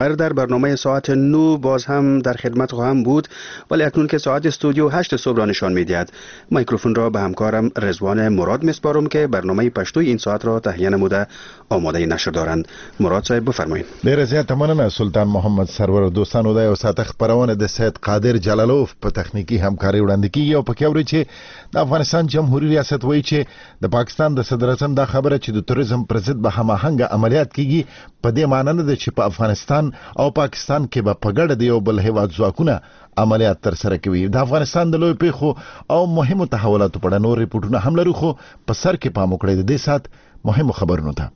در برنامه ساعت 9 باز هم در خدمت خواهم بود، ولی اکنون که ساعت استودیو 8 صبح را نشان می‌دهد، میکروفون را به همکارم رضوان مراد میسپارم که برنامه پشتوی این ساعت را تهیه نموده آماده نشر دارند. مراد صاحب بفرمایید. ډیره زیاته مننه سلطان محمد سرور. دوستانو دا یو ساعت خبرونه د سید قادر جلالوف په تخنیکی همکاري وړاندې کیږي او پکې اوري چې د افغانستان جمهوریت ریاست وایي چې د پاکستان د صدر اعظم دا خبره چې د توریزم پر ضد به هماهنګ عملیات کیږي په دې معنی نه ده چې په افغانستان او پاکستان کې به په ګډه د یو بل هیواد ځواکونه عملیات تر سره کوي. د افغانستان د لوی پیښو او مهمو تحولاتو په اړه نور ریپورتونه هم لرو، خو په سر کې پام وکړئ د دې سات مهمو خبرونو ته.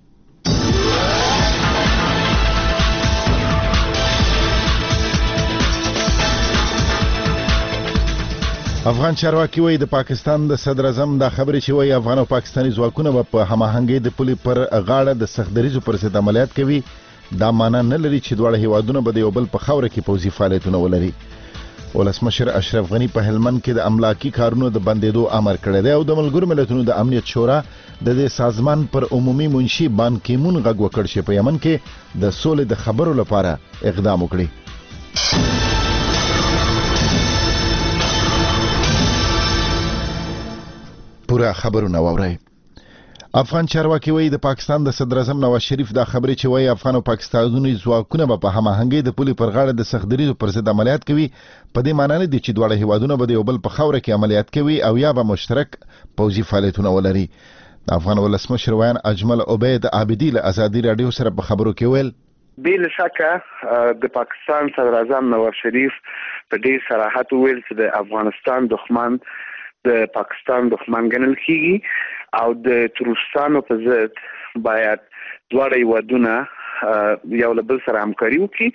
افغان چارواکي وایي د پاکستان د صدر اعظم دا خبرې چې وایي افغان او پاکستاني ځواکونه به په هماهنګۍ د پولې پر غاړه د سختدریزو پر ضد عملیات کوي. دا معنی نه لري چې دواړه هیوادونه به د یو بل په خاوره کې پوځي فعالیتونه ولري. ولسمشر اشرف غني په هلمند کې د املاکي کارونو د بندېدو امر کړی دی او د ملګرو ملتونو د امنیت شورا د دې سازمان پر عمومي منشي بان کیمون غږ وکړ چې په یمن کې د سولې د خبرو لپاره اقدام وکړي. پورا خبرونه واورئ. افغان چارواکي وایي د پاکستان د صدر اعظم نواز شریف دا خبرې چې وایي افغان او پاکستاني ځواکونه به په هماهنګۍ د پولې پر غاړه د سختدریزو پر ضد عملیات کوي. په دې معنی نه دي چې دواړه هیوادونه به د یو بل په خاوره کې عملیات کوي او یا به مشترک پوځي فعالیتونه ولري. د افغان ولسمشر ویان اجمل عبید عابدی له ازادي رادیو سره په خبرو کې ویل بلا شکه د پاکستان صدر اعظم نواز شریف په ډیر صراحت ویل چې د افغانستان دښمن د پاکستان دښمن ګڼل کیږي او د ترورستانو په ضد باید دواړه هیوادونه یو له بل سره همکاري وکړي.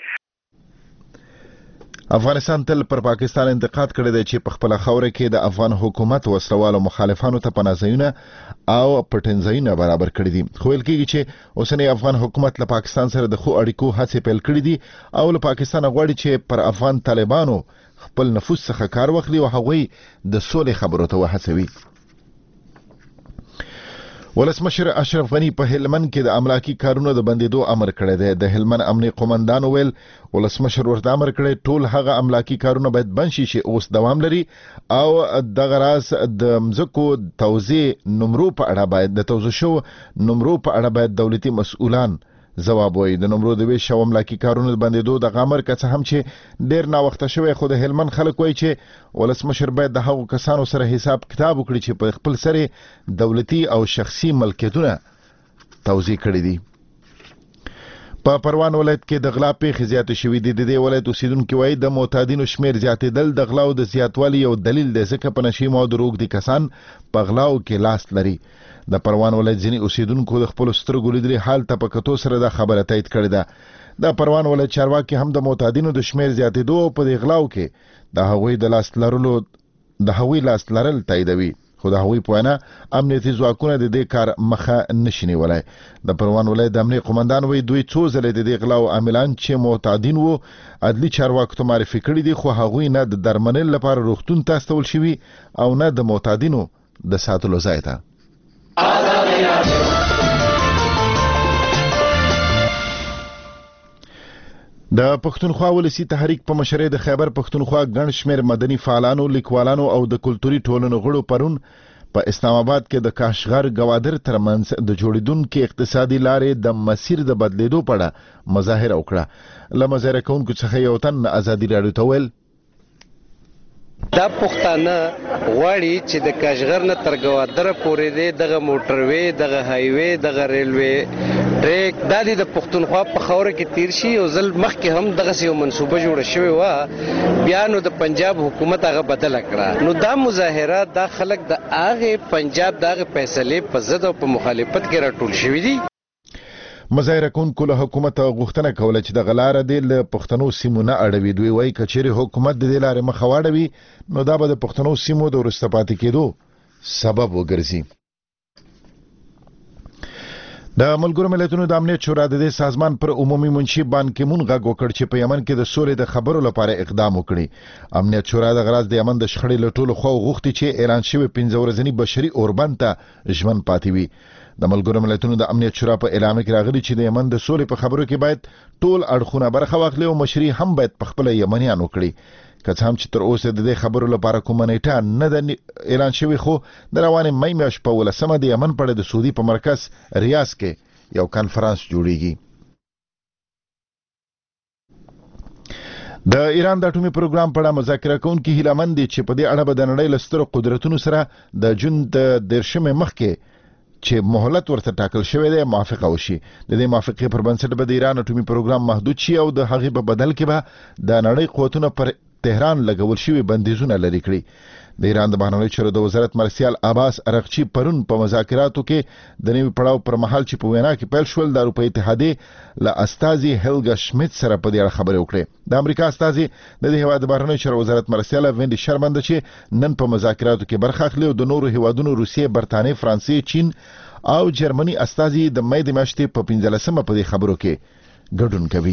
افغانستان تل پر پاکستان انتقاد کړی دی چې په خپل خوره کې د افغان حکومت وسلوالو مخالفانو ته پناهځایونه او پټنځایونه برابر کړی دي. خو ویل کېږي چې اوسنی افغان حکومت له پاکستان سره د خو اړیکو هڅې پیل کړې دي او له پاکستان غواړي چې پر افغان طالبانو خپل نفوذ څخه کار واخلي او هغوی د سولې خبرو ته وهڅوي. ولسمشر اشرف غني په هلمند کې د املاکي کارونو د بندېدو امر کړی دی. د هلمند امنیه قومندان ویل ولسمشر ورته امر کړی ټول هغه املاکي کارونه باید بند شي چې اوس دوام لري او دغه راز د مځکو توزیع نمرو په اړه باید د توزیع شو نمرو په اړه باید دولتي مسؤلان ځواب وایي. د نمرو د ویش او املاکي کارونو د بندېدو د غامر که څه هم چې ډیر ناوخته شوی، خو د هلمند خلک وایي چې ولسمشر باید د هغو کسانو سره حساب کتاب وکړي چې په خپل سره دولتي او شخصي ملکیتونه توزیع کړي دي. په پروان ولایت کې د غلا پیښې زیاتې شوې دي. د دې ولایت اوسیدونکو وایي د معتادینو شمیر زیاتېدل د غلاو د زیاتوالي یو دلیل دی ځکه په نشي موادو روږدي کسان په غلاو کې لاس لري. د پروان ولایت ځینې اوسیدونکو د خپل سترګو لیدلي حال ته په کتو سره دا خبره تایید کړې ده. د پروان ولایت چارواکي هم د معتادینو د شمیر زیاتېدو او په دې غلاو کې د هغوی لاس لرل تاییدوي، خو د هغوی په وینا امنیتي ځواکونه د دې کار مخه نشي نیولی. د پروان ولایت د امنیه قومندان وایي دوی څو ځلې د دې غلاو عاملان چې معتادین وو عدلي چارواکو ته معرفي کړي دي، خو هغوی نه د درملنې لپاره روغتون ته استول شوي او نه د معتادینو د ساتلو ځای ته. د پښتونخوا ولسی تحریک په مشرۍ د خیبر پښتونخوا ګڼ شمېر مدني فعالانو، لیکوالانو او د کلتوري ټولنو غړو پرون په اسلام آباد کې د کاشغر گوادر ترمنځ د جوړیدونکو اقتصادي لارې د مسیر د بدلیدو په اړه مظاهره وکړه. له مظاهره کوونکو څخه یو تن ازادي راډیو ته ویل دا پښتانه غواړي چې د کاشغر نه تر گوادر پورې دغه موټروي، دغه هایوي، دغه ریلوي ټریک د پښتونخوا په خوره کې تیر شي او ځل مخکې هم دغه یو منصوبه جوړه شوې و، بیا نو د پنجاب حکومت هغه بدل کړه. نو دا مظاهره د خلک د هغه پنجاب دغه فیصله په ضد او په مخالفت کې راټول شوې دي. مظاهره کوونکو له حکومت غوښتنه کوله چې د غلاره د پښتنو سیمو نه اړوي. دوی وایي کچېرې حکومت د دې لارې مخه واړوي نو دا به د پښتنو سیمو د وروسته پاتې کېدو سبب وګرځي. د ملګرو ملتونو د امنیت شورا د دې سازمان پر عمومي منشي بان کیمون غږ وکړ چې په یمن کې د سولې د خبرو لپاره اقدام وکړي. امنیت شورا د غراض د یمن د شخړې له ټولو خواو غوښتي چې اعلان شوی 15 ورځنی بشري اوربند ته ژمن پاتې وي. د ملګرو ملتونو د امنیت شورا په اعلامیه کې راغلي چې د یمن د سولې په خبرو کې باید ټول اړخونه برخه واخلي او مشري هم باید په خپل یمنیان وکړي. که څه هم چې تر اوسه د دې خبرو لپاره کومه نیټه نه ده اعلان شوی، خو د روانې مې میاشتې په 18 د یمن په اړه د سعودي په مرکز ریاض کې یو کانفرنس جوړیږي. د ایران د اټومي پروګرام په اړه مذاکره کوونکي هیله مند دي چې په دې اړه به د نړۍ له سترو قدرتونو سره د جون د 13 مخکې چې مهلت ورته ټاکل شوی دی موافقه وشي. د دې موافقې پر بنسټ به د ایران اټومي پروګرام محدود شي او د هغې په بدل کې به د نړۍ قوتونه پر تهران لګول شوی بندیزونه لري کړي. د ایران د بهرنیو چارو د وزارت مرسیال عباس ارغچی پرون په مذاکراتو کې د نوي پړاو پر مهال چې په وینا کې پیل شول د اروپا اتحادیې له استازي هیلګا شمیت سره په دې اړه خبرې وکړې. د امریکا استازي د دې هیواد د بهرنیو چارو وزارت مرسیال وینډي شرمن چې نن په مذاکراتو کې برخه اخلي او د نورو هیوادونو روسیې، برتانیې، فرانسې، چین او جرمني استازي د مې د میاشتې په 15مه په دې خبرو کې ګډون کوي.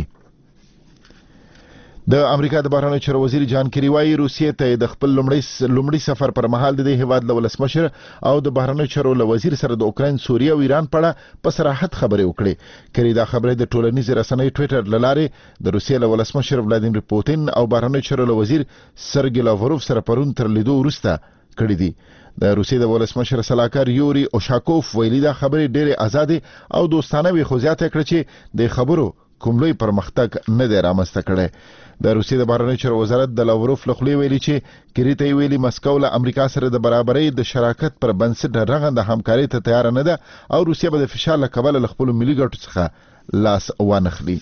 د امریکا د بهرنیو چارو وزیر جان کری وايي روسیې ته د خپل لومړي سفر پر مهال د هیواد له ولسمشر او د بهرنیو چارو له وزیر سره د اوکراین، سوریه او ایران په اړه په صراحت خبرې وکړې. کری دا خبرې د ټولنیزې رسنۍ ټویټر له لارې د روسیې له ولسمشر ولادیمیر پوتین او بهرنیو چارو له وزیر سرګی لاوروف سره پرون تر لیدو وروسته کړې دي. د روسیې د ولسمشر سلاکار یوري اوشاکوف ویلي دا خبرې ډېرې آزادې او دوستانه وي، خو زیاته کړه چې د خبرو کوم لوی پرمختګ نه دی رامنځته کړی. د روسیې د بهرنیو چارو وزارت د لاوروف له خولې ویلي چې کری ته ویلي مسکو له امریکا سره د برابرۍ د شراکت پر بنسټ رغنده همکارۍ ته تیار نه ده او روسیه به د فشار له کبله له خپلو ملي ګټو څخه لاس وانخلي.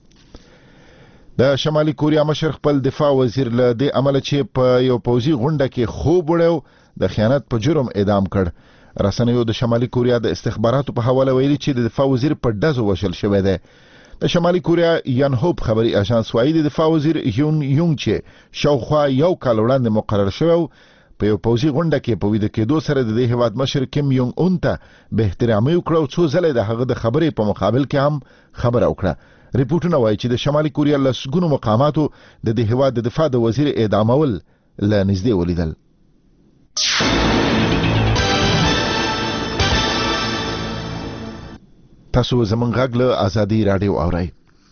د شمالي کوریا مشر خپل دفاع وزیر له دې عمله چې په یو پوځي غونډه کې خوب وړو د خیانت په جرم اعدام کړ. رسنیو د شمالي کوریا د استخباراتو په حواله ویلي چې د دفاع وزیر په ډزو وشل شوی دی. د شمالي کوریا یانهوب خبري اژانس وايي د دفاع وزیر یون یونګ چې شاوخوا یو کال وړاندې مقرر شوی په یو پوځي غونډه کې په ویده کېدو سره د دې هیواد مشر کیم یونګ اون ته به احترامي وکړو، څو ځله د هغه د خبرې په مقابل کې هم خبره وکړه. ریپورتونه وايي چې د شمالي کوریا لسګونو مقاماتو د دې هیواد د دفاع د وزیر اعدامول له نږدې ولیدل. تاسو زمونږ غږ له آزادي رادیو اورئ.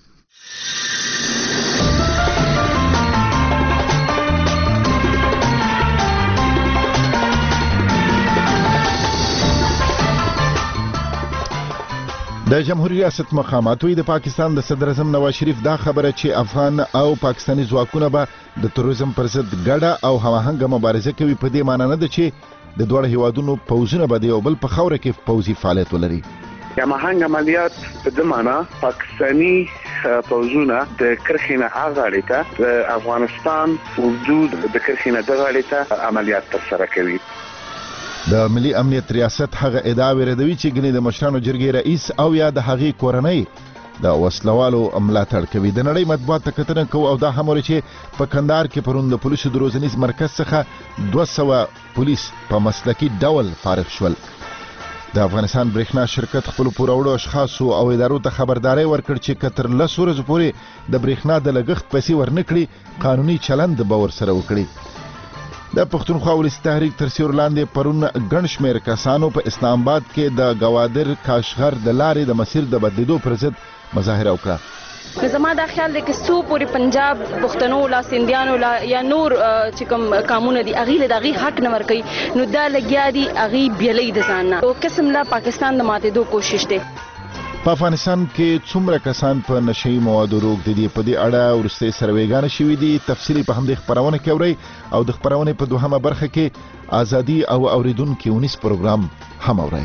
د جمهوریت ریاست مقاماتو د پاکستان د صدر اعظم نواز شریف دا خبره چې افغان او پاکستاني ځواکونه به د تروریزم پر ضد ګډه او هماهنګه مبارزه کوي، په دې معنی نه ده چې د دوه هیوادونو پوځونه به د یو بل په خوره کې پوځي فعالیت ولري. هماهنګ عملیات په دې معنی پاکستاني پوځونه د کرخینه اغاړې ته د افغانستان حدود د کرخینه دغاړې ته عملیات ترسره کوي. د ملي امنیت ریاست هغه ادعا ورېدوي چې ګنې د مشرانو جرګې رئیس او یا د هغې کورنۍ د وسلوالو ملاتړ کوي. د نړۍ مطبوعات ته کتنه کوو او دا هم وایي چې په کندهار کې پرون د پولیسو د روزنیز مرکز څخه 200 پولیس په مسلکي ډول فارغ شول. د افغانستان برېښنا شرکت خپل پوروړو اشخاصو او ادارو ته خبرداري ورکړ چې کتر 10 ورځې پورې د برېښنا د لګښت پیسې ورنکړي، قانوني چلند به ورسره وکړي. د پښتونخوا ولسي تحریک تر سیور لاندې پرون ګڼ شمېر کسانو په اسلام آباد کې د گوادر کاشغر د لارې د مسیر د بدلیدو پر ضد مظاهره وکړه. زما دا خیال دی چې سو پوری پنجاب پښتنو لا سندیانو لا یا نور چې کوم قانون دي اغه د حق نه ورکي نو دا لګیا دي اغه بیلې د ځان او قسم لا پاکستان د ماته دو کوشش دی. په افغانستان کې څومره کسان په نشئی موادو روغ دي په دې اړه ورسته سروېګان شوې دي. تفصیلی په همدې خبرونه کې اوري او د خبرونه په دوهمه برخه کې ازادي او اوریدونکو 19 پروګرام هم اوري.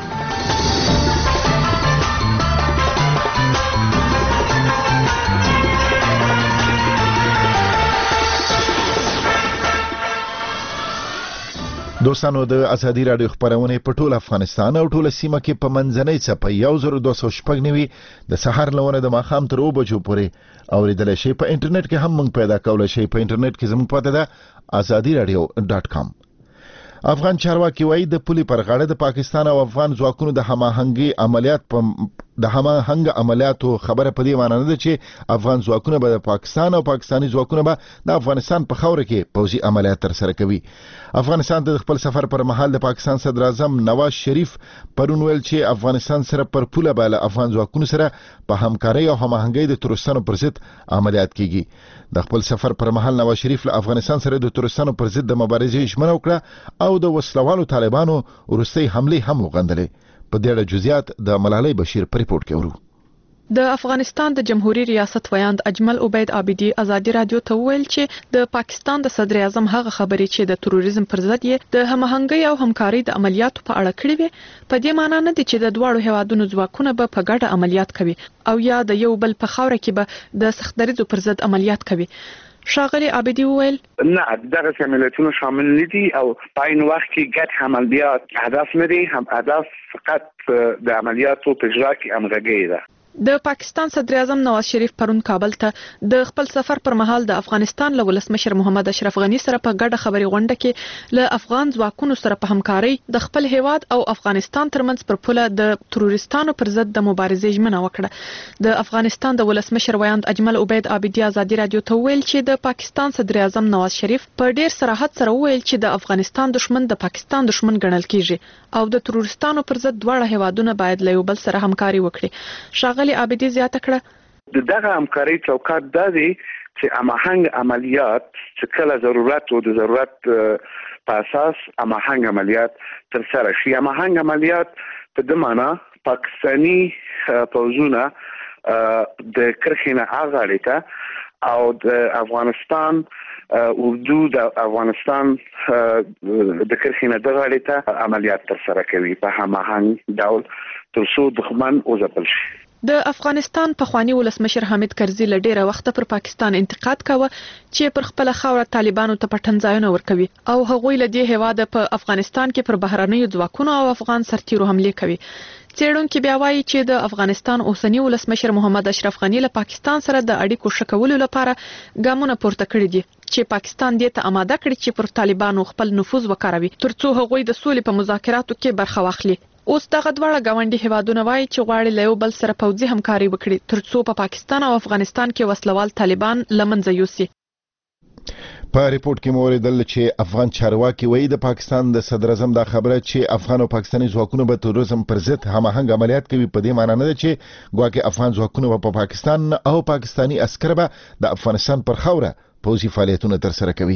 دوستانو د ازادي رادیو خبرونه په ټول افغانستان او ټول سیمه کې په منځنۍ څپه 1290 د سحر لونه د ماخام تر 2 بجو پورې اوریدل شي. په انټرنیټ کې هم موږ پیدا کولای شي. په انټرنیټ کې زموږ پته ده azadiradio.com. افغان چارواکي وایي د پولي پر غاړه د پاکستان او افغان ځواکونو د هماهنګي عملیات په د هماهنګ عملیاتو خبره په دې معنی نه ده چې افغان ځواکونه به د پاکستان او پاکستاني ځواکونه به د افغانستان په خاوره کې پوځي عملیات ترسره کوي. افغانستان د خپل سفر پر مهال د پاکستان صدر اعظم نواز شریف پرون ویل چې افغانستان سره پر پوله بالا افغان ځواکونو سره په همکارۍ او هماهنګۍ د تروریستانو پر ضد عملیات کیږي. د خپل سفر پر مهال نواز شریف له افغانستان سره د تروریستانو پر ضد د مبارزې ژمنه وکړه او د وسلوالو طالبانو وروستۍ حملې هم وغندلې. په دې اړه جزئیات د ملالۍ بشیر په ریپورت کې ورو. د افغانستان د جمهوریت ریاست ویاند اجمل عبید عابدی ازادي رادیو ته ویل چې د پاکستان د صدر اعظم هغه خبرې چې د تروریزم پر ضد یې د هماهنګۍ او همکارۍ د عملیاتو په اړه کړې وي په دې معنی نه دي چې د دواړو هیوادونو ځواکونه به په ګډه عملیات کوي او یا د یو بل په خاوره کې به د سختدریزو پر ضد عملیات کوي. شاغلی عابدی ویل نه دغه عملیاتونه شامل نه دي او په عین وخت کې ګډ عملیات هدف نه دي، هم هدف فقط د عملیاتو په اجرا کې همغږي ده. د پاکستان صدر اعظم نواز شریف پرون کابل ته د خپل سفر پر مهال د افغانستان له ولسمشر محمد اشرف غنی سره په ګډه خبري غونډه کې له افغان ځواکونو سره په همکارۍ د خپل هیواد او افغانستان ترمنځ پر پوله د تروریستانو پر ضد د مبارزې ژمنه وکړه. د افغانستان د ولسمشر ویاند اجمل عبید عابدی ازادي رادیو ته ویل چې د پاکستان صدر اعظم نواز شریف په ډیر صراحت سره ویل چې د افغانستان دشمن د پاکستان دشمن ګڼل کیږي او د تروریستانو پر ضد دواړه هیوادونه باید له یو بل سره همکاري وکړي. عابدی زیاته کړه دغه همکاري چوکاټ د دې چې هماهنګ عملیات چې کله ضرورت او د ضرورت په اساس هماهنګ عملیات ترسره شي. هماهنګ عملیات په د معنا پاکستاني پوځونه د کرخینه اغاړه او د افغانستان اردو د افغانستان د کرخینه دغاړه ته عملیات ترسره کوي په هماهنګ ډول ترڅو دښمن وځپل شي. د افغانستان پخوانی ولسمشر حامد کرزي له ډیره وخت پر پاکستان انتقاد کاوه چې پر خپل خاوره طالبانو ته پټنځایونه ورکوي او هغوی له دې هیواد په افغانستان کې پر بهرنیو ځواکونو او افغان سرتیرو حمله کوي. څېړونکو بیا وایي چې د افغانستان اوسنی ولسمشر محمد اشرف غنی له پاکستان سره د اړیکو ښه کولو لپاره ګامونه پورته کړي دي چې پاکستان دې ته آماده کړي چې پر طالبانو خپل نفوذ وکاروي ترڅو هغوی د سولې په مذاکراتو کې برخه واخلي. اوس دغه دواړه ګاونډي هیوادونه وایي چې غواړي له یو بل سره پوځي همکاري وکړي ترڅو په پاکستان او افغانستان کې وسلوال طالبان لمنځه یوسي. په ریپورت کې موریدل چې افغان چارواکي وایي د پاکستان د صدر اعظم دا خبره چې افغان او پاکستاني ځواکونه به تروریزم پر ضد هماهنګ عملیات کوي په دې معنی نه ده چې ګواکې افغان ځواکونه په پاکستان او پاکستاني عسکر به د افغانستان پر خاوره پوځي فعالیتونه ترسره کوي.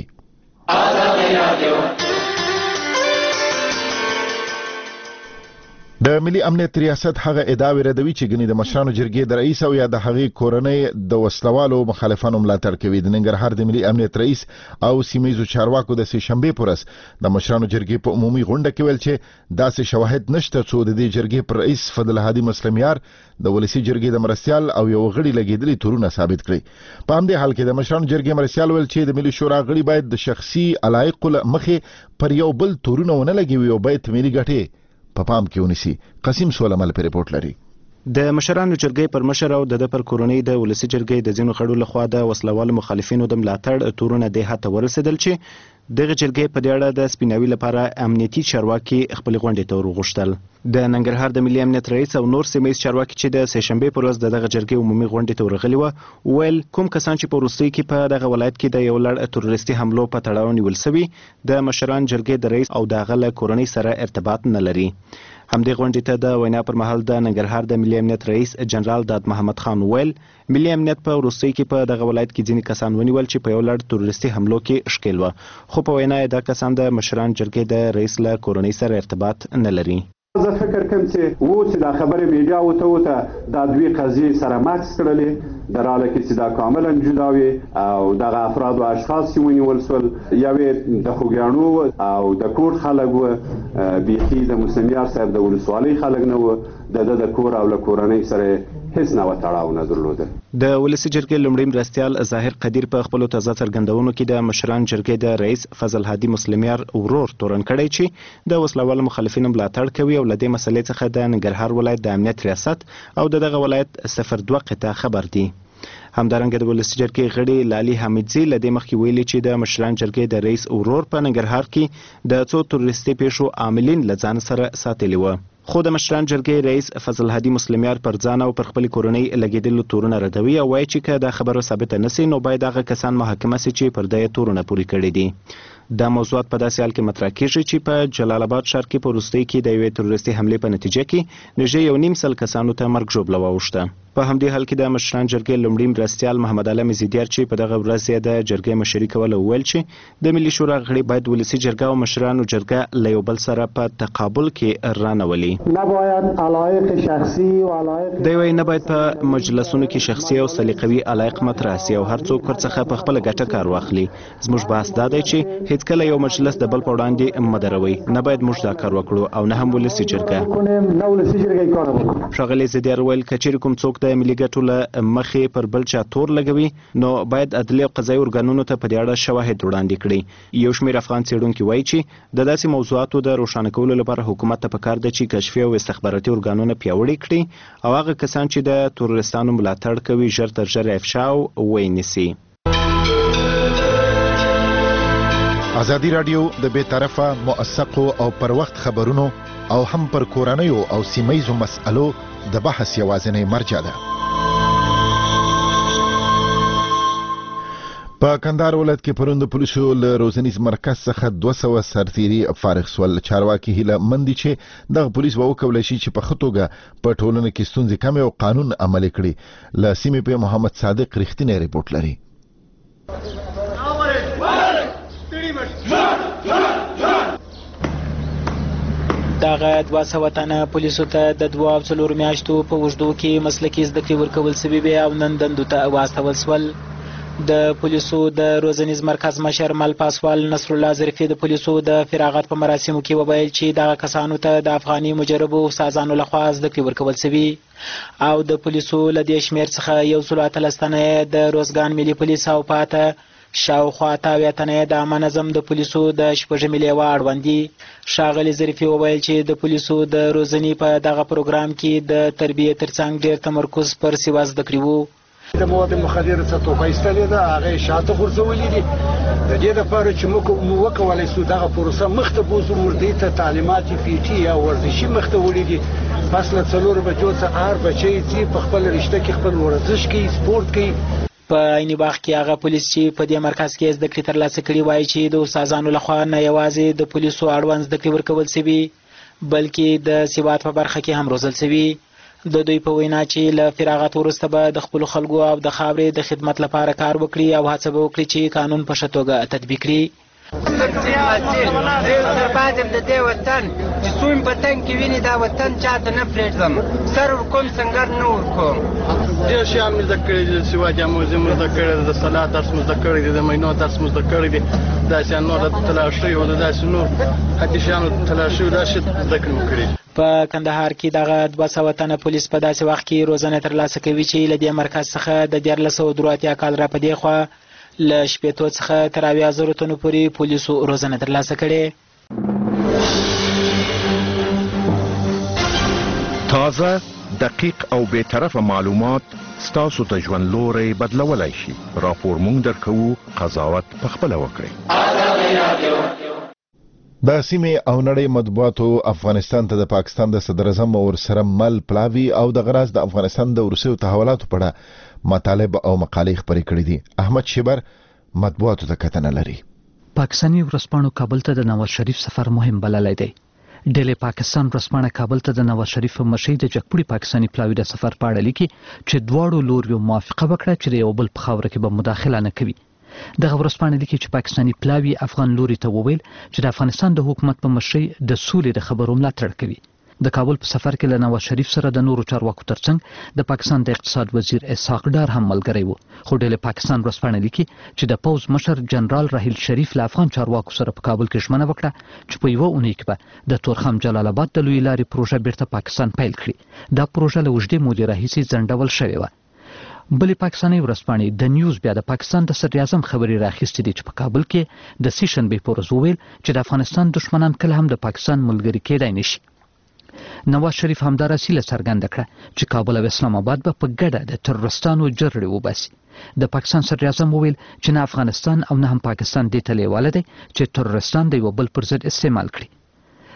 د ملي امنیت ریاست هغه ادعاوې ردوي چې ګنې د مشرانو جرګې د رئیس او یا د هغې کورنۍ د وسلوالو مخالفانو ملاتړ کوي. د ننګرهار د ملي امنیت رئیس او سیمه‌ییزو چارواکو د سې شنبې په ورځ د مشرانو جرګې په عمومي غونډه کې ویل چې داسې شواهد نشته څو د دې جرګې پر رئیس فضل هادي مسلمیار د ولسی جرګې د مرستیال او یو غړي لګیدلي تورونه ثابت کړي. په همدې حال کې د مشرانو جرګې مرستیال ویل چې د ملي شورا غړي باید د شخصي علایقو مخې پر یو بل تورونه ونه لګوي او باید ملي ګټې په پام کې ونیسي. قاسم سولمل په ریپورت لري. د مشرانو جرګې پر مشر او د پر کورنۍ د ولسی جرګې د ځینو خړو لخوا د وسلوال مخالفینو د ملاتړ تورونه د هته ورسېدل چې دغه جرګې په دې اړه د سپیناوي لپاره امنیتي چارواکي خپل غونډې ته ورغوښتل. د ننګرهار د ملي امنیت رئیس او نور سیمه‌ییز چارواکي چې د سې شنبې پر ورځ دغه جرګې عمومي غونډې ته ورغلي و ویل کوم کسان چې په وروستۍ کې په دغه ولایت کې د یو لړ تروریستي حملو په تړاو نیول شوي د مشران جرګې د رئیس او د هغه له کورنۍ سره ارتباط نه لري. همدې غونډې ته د وینا پر مهال د ننګرهار د ملي امنیت رئیس جنرال داد محمد خان ویل ملي امنیت په وروستۍ کې په دغه ولایت کې ځینې کسان ونیول چې په یو لړ تروریستي حملو کې ښکیل وه خو په وینا یې دا کسان د مشران جرګې د رئیس له کورنۍ سره ارتباط نه لري. زه فکر کوم چې چې دا خبره میډیا وته دا دوی قضیې سره ماکس کړلې د راله کې چې دا کاملا جدا وي او دغه افراد او اشخاص چې ونیول شول یوې د خوږیاڼو او د کوټ خلک وو بیخي د مسلمیار صاحب د ولسوالۍ خلک نه وو د کور او له کورنۍ سره هیڅ نه تړاو نه درلوده. د ولسی جرګې لومړی مرستیال ظاهر قدیر په خپل تازه څرګندونو کې د مشران جرګې د رئیس فضل هادي مسلمیار ورور تورن کړی چې د وسلوال مخالفینو ملاتړ کوي او له دې مسلې څخه د ننګرهار ولایت د امنیت ریاست او دغه ولایت 02 قطعه خبر دي. همدارنګه د ولسی جرګې غړي لالي حمیدزي له دې مخکې ویلي چې د مشران جرګې د رئیس ورور په ننګرهار کې د څو تروریستي پیښو عاملین له ځان سره ساتلي و خو د مشران جرګې رئیس فضل هادي مسلمیار پر ځان او پر خپل کورنۍ لګیدلو تورونه ردوي او وایي چې که دا خبره ثابته نسی نو باید هغه کسان محاکمه سي چې پر دې تورونه پوری کړي دي. دا موضوعات په داسې حال کې مطرح کیږي چې په جلال آباد ښار کې په وروستۍ کې د یوې تروریستي حملې په نتیجه کې نږدې 1.5 سل کسانو ته مرګ ژوبله واوښته. په همدې حال کې د مشران جرګې لومړي مرستیال محمد علي مزیدیار چې په دغه ورځ یې د جرګې مشري کوله وویل چې د ملي شورا غړي باید ولسي جرګه او مشرانو جرګه له یو بل سره په تقابل کې رانولي. نباید علایق شخصي او علایق دی وايي نه باید په مجلسونو کې شخصي او سلیقوي علایق مطرح سي او هر څوک ورڅخه په خپل ګټه کار واخلي. زموږ بحث دا دی چې هیڅ کله یو مجلس د بل په وړاندې مدروي نه باید موږ دا کار وکړو او نه هم ولسي جرګه. ښاغلي زیدیار ویل که چیرې کوم څوک د ملي ګټو له مخې پر بل چا تور لګوي نو باید عدلي او قضایي ارګانونو ته په دې اړه شواهد وړاندې کړي. یو شمېر افغان څېړونکي وایي چې د داسې موضوعاتو د روښانه کولو لپاره حکومت ته پکار ده چې کشفي او استخباراتي ارګانونه پیاوړي کړي او هغه کسان چې د تروریستانو ملاتړ کوي ژر تر ژره افشا او ونیسي. ازادي راډیو د بې طرفه موثقو او پر وخت خبرونو او هم پر کورنیو او سیمایزو مسألو د بحث یوازینی مرجع ده. په کندهار ولایت کې پرون د پولیسو له روزنیز مرکز څخه 200 سرتیري فارغ سول. چارواکي هیله مند دي چې دغه پولیس به وکولی شي چې په ښه توګه په ټولنه کې ستونزې کمې او قانون عملي کړي. له سیمې په محمد صادق رښتینی ریپورټ لري. دغه 200 تنه پولیسو ته د 2 او 4 میاشتو په اوږدو کې مسلکي زده کړې ورکول سوي وي او نن دندو ته واستول سول. د پولیسو د روزنیز مرکز مشر مل پاسوال نصر الله ظریفي د پولیسو د فراغت په مراسمو کې وویل چې دغه کسانو ته د افغاني مجربو استادانو لخوا زده کړې ورکول سوي او د پولیسو له دې شمېر څخه 113 تنه د روزګان ملي پولیس او پاته شاوخوا 80 تنه د منظم د پولیسو د شپږمې لیوه اړوند دي. ښاغلي ظریفي وویل چې د پولیسو د روزنې په دغه پروګرام کې د تربیې ترڅنګ ډېر تمرکز پر سیوا زده کړې وو. د مواد مخدره څخه توګه ایستلې ده هغه شاته غورځولې دي. د دې لپاره چې موږ وکولای شو دغه پروسه مخته بوزو ورته ته تعلیمات پی ټي یا ورزشي مخته ولیدي. پس له 4 بجو څخه هر بچی چې په خپل رشته کې خپل ورزش کوي سپورت کوي. په عین وخت کې هغه پولیس چې په دې مرکز کې زده کړې ترلاسه کړي وایي چې د استادانو لخوا نه یوازې د پولیسو اړوند زده کړې ورکول سوي بلکې د سواد په برخه کې هم روزل سوي. د دوی په وینا چې له فراغت وروسته به د خپلو خلکو او د خاورې د خدمت لپاره کار وکړي او هڅه به وکړي چې قانون په ښه توګه تطبیق کړي. بعدم د دې وطن چې څوم په تن کې ویني دا وطن چاته نه پرېږدم سر ورکوم سنګر نه ورکوم. ډېر شیان مې زده کړي دي. سواد جاموزي مې زده کړی د صلات درس مې زده کړی دی د مینو درس مې زده کړی دی. داسې نور د تلاشي او داسې نور حدي شیانو تلاشي او داسې زده کړې مې کړي. په کندهار کې دغه 200 تنه پولیس په داسې وخت کې روزنه ترلاسه کوي چې له دې مرکز څخه د 1483 کال را پدې خوا له 80 څخه تر 80,000 تنو پورې پولیسو روزنه ترلاسه کړي. تازه دقیق او بې طرفه معلومات ستاسو ته ژوند لوري بدلولای شي. راپور مونږ درکوو، قضاوت پخپله وکړئ. د سیمې او نړۍ مطبوعاتو افغانستان ته د پاکستان د صدر اعظم ورسره مل پلاوي او د غراز د افغانستان د وروستیو تحولاتو په اړه مطالب او مقالې خپرې کړې دي. احمد شیبر مطبوعاتو ته کتنه لري. پاکستاني ورسپانو کابل ته د نواز شریف سفر مهم بللی دی. ډیلی پاکستان ورسپانه کابل ته د نواز شریف مشي د جګپوړي پاکستاني پلاوي د سفر په اړه لیکي چې دواړو لوریو موافقه وکړه چې د یو بل په خاوره کې به مداخله نه کوي. دغه ورسپانه لیکي چې پاکستاني پلاوي افغان لوري ته وویل چې د افغانستان د حکومت په مشرۍ د سولې د خبرو ملاتړ کوي. د کابل په سفر کې له نواز شریف سره د نورو چارواکو ترڅنګ د پاکستان د اقتصاد وزیر اسحاق ډار هم ملګری وو. خو ډیلی پاکستان ورسپانه لیکي چې د پوز مشر جنرال راحیل شریف له افغان چارواکو سره په کابل کې ژمنه وکړه چې په یوه اونۍ کې به د تورخم جلال آباد د لوی لارې پروژه بیرته پاکستان پیل کړي. دا پروژه له اوږدې مودې راهیسې ځنډول شوې وه. بلې پاکستاني ورځپاڼې د نیوز بیا د پاکستان د صدر اعظم خبرې راخیستې دي چې په کابل کې د سې شنبې په ورځ وویل چې د افغانستان دښمنان کله هم د پاکستان ملګري کېدای نشي. نواز شریف همدارسې له څرګنده کړه چې کابل او اسلام آباد به په ګډه د ترورستانو جرړې وباسي. د پاکستان صدر اعظم وویل چې نه افغانستان او نه هم پاکستان دې ته لیواله دی چې ترورستان د یو بل پر ضد استعمال کړي.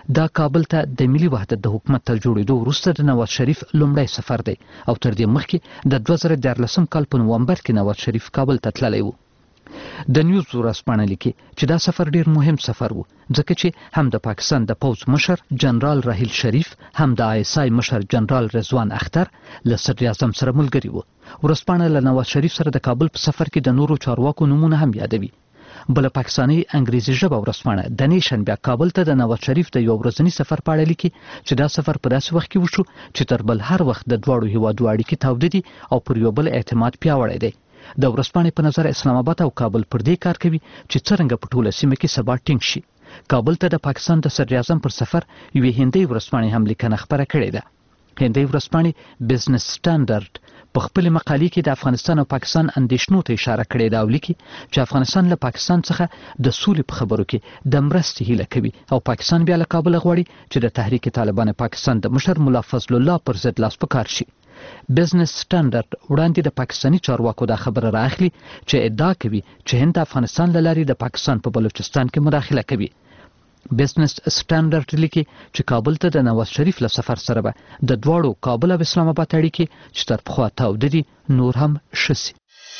دا کابل ته د ملي وحدت د حکومت تر جوړېدو وروسته د نواز شریف لومړی سفر دی او تر دې مخکې د 2014 کال په نومبر کې نواز شریف کابل ته تللی و. د نیوز ورځپاڼه لیکي چې دا سفر ډیر مهم سفر و ځکه چې هم د پاکستان د پوځ مشر جنرال راحیل شریف هم د ISI مشر جنرال رضوان اختر له صدر اعظم سره ملګري وو. ورځپاڼه له نواز شریف سره د کابل په سفر کې د نورو چارواکو نومونه هم یادوي. بل پاکستاني انګریزي ژبه ورځپاڼه د نیشن بیا کابل ته د نواز شریف د یو ورځني سفر په اړه لیکي چې دا سفر په داسې وخت کې وشو چې تر بل هر وخت د دواړو هیوادو اړیکې تاوده دي او پر یو بل اعتماد پیاوړی دی. د ورځپاڼې په نظر اسلام آباد او کابل پر دې کار کوي چې څرنګه په ټوله سیمه کې ثبات ټینګ شي. کابل ته د پاکستان د صدر اعظم پر سفر یوې هندۍ ورځپاڼې هم لیکنه خپره کړې ده. هندۍ ورځپاڼې بزنس سټانډرډ په خپل مقالې کې د افغانستان او پاکستان اندېښنو ته اشاره کړې ده او لیکي چې افغانستان له پاکستان څخه د سولې په خبرو کې د مرستې هیله کوي او پاکستان بیا له کابل غواړي چې د تحریک طالبان پاکستان د مشر ملا فضل الله پر ضد لاس په کار شي. بزنس سټانډرډ وړاندې د پاکستاني چارواکو دا خبره راخلي چې ادعا کوي چې هند افغانستان له لارې د پاکستان په بلوچستان کې مداخله کوي. بزنس سټانډرډ لیکي چې کابل ته د نواز شریف له سفر سره به د دواړو کابل او اسلام آباد اړیکې چې تر پخوا تاوده دي نور هم ښه سي.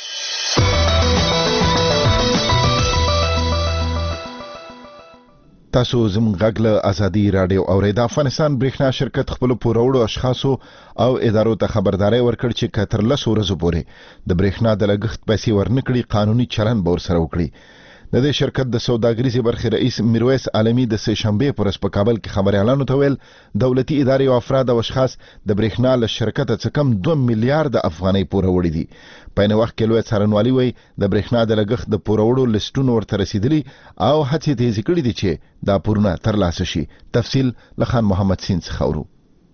تاسو زموږ غږ له ازادي رادیو اورئ. د افغانستان برېښنا شرکت خپل پوروړو اشخاصو او ادارو ته خبرداري ورکړ چې کتر 10 ورځې پورې د برېښنا د لګښت پیسې ورنکړي قانوني چلن به ورسره وکړي. د دې شرکت د سوداګریزي برخې رئیس میرویس عالمي د سه شنبه پر ورځ په کابل کې خبريالانو ته ویل دولتي ادارې او افراد او اشخاص د برېښنا له شرکت څخه کم 2 میلیارډ افغانۍ پوروړي دي. په نو وخت کې لوی څارنوالي وایي د برېښنا د لګښت د پوروړو لیستونو ورته رسیدلي او هڅې تیز کړې دي چې دا پورونه ترلاسه شي. تفصیل لخان محمد سین څخه.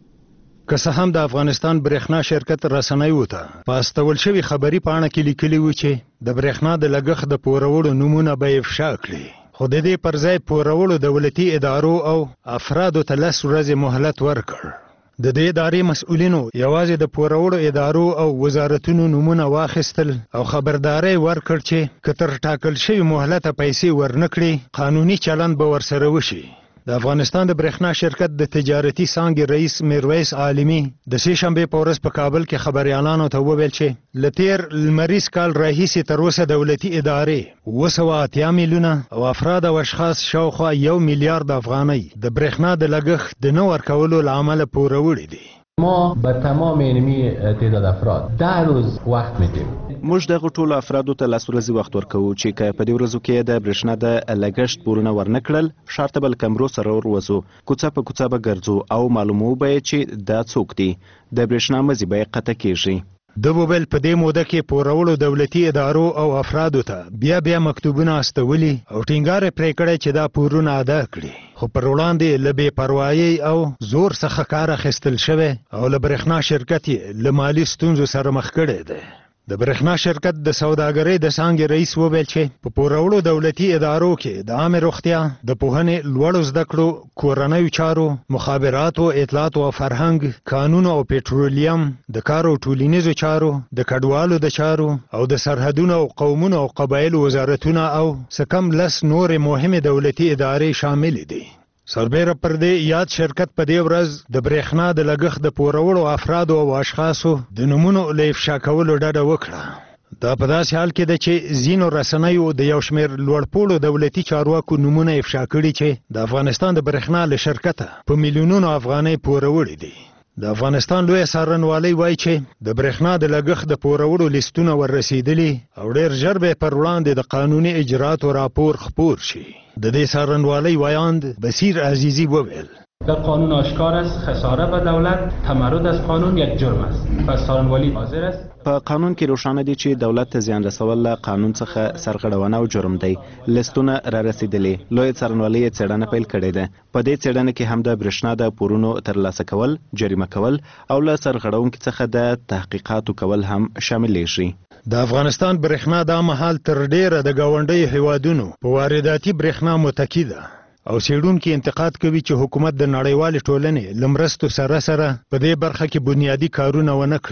که څه هم د افغانستان برېښنا شرکت رسنیو ته په استول شوی خبري پاڼه کې لیکلي و چې د برېښنا د لګښت د پوروړو نمونه به افشا کړي، خو د دې پر ځای پوروړو دولتي ادارو او افرادو ته 10 ورځې مهلت ورکړ. د دې ادارې مسؤلینو یوازې د پوروړو ادارو او وزارتونو نمونه واخیستل او خبرداري ورکړ چې کتر ټاکل شوی مهلت پیسې ورنکړي قانوني چلند به ورسره وشي. د افغانستان د برېښنا شرکت د تجارتي څانګې رئیس میرویس عالمي د سه شنبه په ورځ په کابل کې خبريالانو ته وویل چې لتیر لمریز کال راهیسې تر اوسه دولتي ادارې 280 میلیونه او افراد او اشخاص شاوخوا 1 میلیارډ افغانۍ د برېښنا د لګښت د نه ورکولو لامل پوروړي دي. ما به تمام اینمی تعداد افراد 10 روز وقت میدیم. موږ د ټولو افرادو ته 10 ورځې وخت ورکوو چې په دې ورځو کې د برېښنا د لګښت پورونه ورنکړل شرط بل کمرو سره وروزو کوڅه په کوڅه به ګرځو او معلومو به چې دا څوک دي د برېښنا مزي به قطع کیږي. د وویل په دې موده کې پوروړو دولتي ادارو او افرادو ته بیا مکتوبونه استولي او ټینګار پرې کړی چې دا پورونه ادا کړي، خو پر وړاندې له بې پروایي او زور څخه کار اخیستل شوی او له برېښنا شرکت له مالي ستونزو سره مخ کړی دی. د برېښنا شرکت د سوداګرۍ د څانګې رئیس وویل چې په پوروړو دولتي ادارو کې د عامه روغتیا، د پوهنې، لوړو زده کړو، کورنیو چارو، مخابراتو، اطلاعاتو او فرهنګ، قانون او پېټرولیم، د کار او ټولنیزو چارو، د کډوالو د چارو او د سرحدونو او قومونو او قبایلو وزارتونه او سکم لس نور مهمه دولتي ادارې شامل دي. سربیره پر دې یاد شرکت په دې ورځ د برېښنا د لګښت د پوروړو افرادو او اشخاصو د نمونو له افشا کولو ډډه وکړه. دا په داسې حال کې ده چې ځینو رسنیو د یو شمېر لوړپوړو دولتي چارواکو نمونه افشا کړي چې د افغانستان د برېښنا له شرکته په میلیونونو افغانۍ پوروړي دي. د افغانستان لوی څارنوالۍ وایي چې د برېښنا د لګښت د پوروړو لیستونه وررسېدلي او ډېر ژر به پر وړاندې د قانوني اجراتو راپور خپور شي. د دې څارنوالۍ وایاند بصیر عزیزی وویل در قانون آشکار است خساره به دولت تمرد از قانون یک جرم است. پس څارنوالۍ حاضر است. په قانون کې روښانه دي چې دولت ته زیان رسول له قانون څخه سرغړونه او جرم دی. لیستونه را رسیدلي. لوی څارنوالۍ څېړنه پیل کړې ده. په دې څېړنه کې هم د برېښنا د پورونو ترلاسه کول، جریمه کول او له سرغړونکو څخه د تحقیقاتو کول هم شاملېږي. د افغانستان برېښنا دا مهال تر ډیره د ګاونډیو هیوادونو په وارداتي برېښنا متکی ده او څېړونکي انتقاد کوي چې حکومت د نړیوالې ټولنې له مرستو سره په دې برخه کې بنیادي کارونه ونه کړل.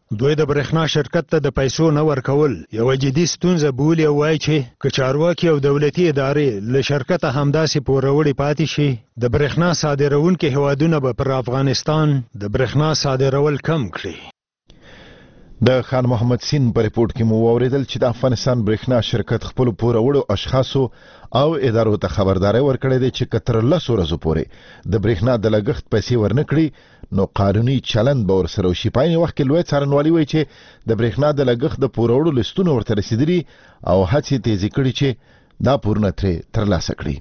دوی د برېښنا شرکت ته د پیسو نه ورکول یوه جدي ستونزه بولي او وایي چې که چارواکي او دولتي ادارې له شرکته همداسې پوروړې پاتې شي د برېښنا صادروونکي هیوادونه به پر افغانستان د برېښنا صادرول کم کړي. د خان محمد سین په ریپورت کې مو واوریدل چې د افغانستان برېښنا شرکت خپل پوروړو اشخاصو او ادارو ته خبرداري ورکړې ده چې کتر 10 ورځې پورې د برېښنا د لګښت پیسې ورنکړي نو قانوني چلند به ورسره وشي. په عین وخت کې لوی څارنوالي وایي چې د برېښنا د لګښت د پوروړو لستونه ورته رسیدلي او هڅې تیزې کړي چې دا پورونه ترې ترلاسه کړي.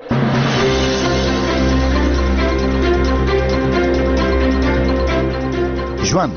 ژوند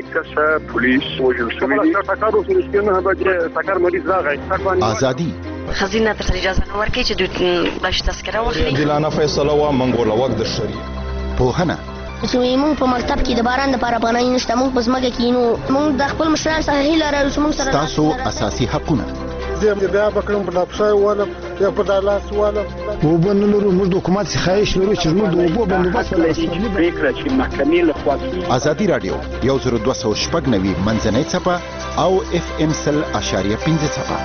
ازادي خزینه تر اجازه نه ورکړي چې دوی باش تذکره واخلي. دلانه فیصله وا منګول وخت د شری پوهنه چې موږ په مکتب کې د باران لپاره پناه نشته، موږ په ځمکه کې نو موږ د خپل مشرانو څخه هیله لرو چې موږ سره تاسو اساسي حقونه زه بیا بکرم په دپښای واله یا په دالاس واله وبنلرو موږ د حکومت څخه خواهش لرو چې موږ د اوبو بندوبست ولرو. پریکړه چې محکمې له خوا کیږي. ازادي رادیو 10290 منځنۍ صفحه او FM 100.5 صفحه.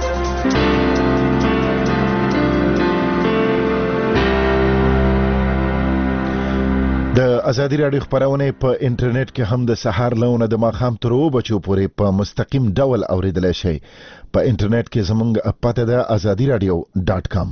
د ازادي رادیو خبرونه په انټرنیټ کې هم د سحر لونه د ماخام تر 2 بجو پورې په مستقیم ډول اوریدل شي. په انټرنیټ کې زموږ پته ده azadiradio.com.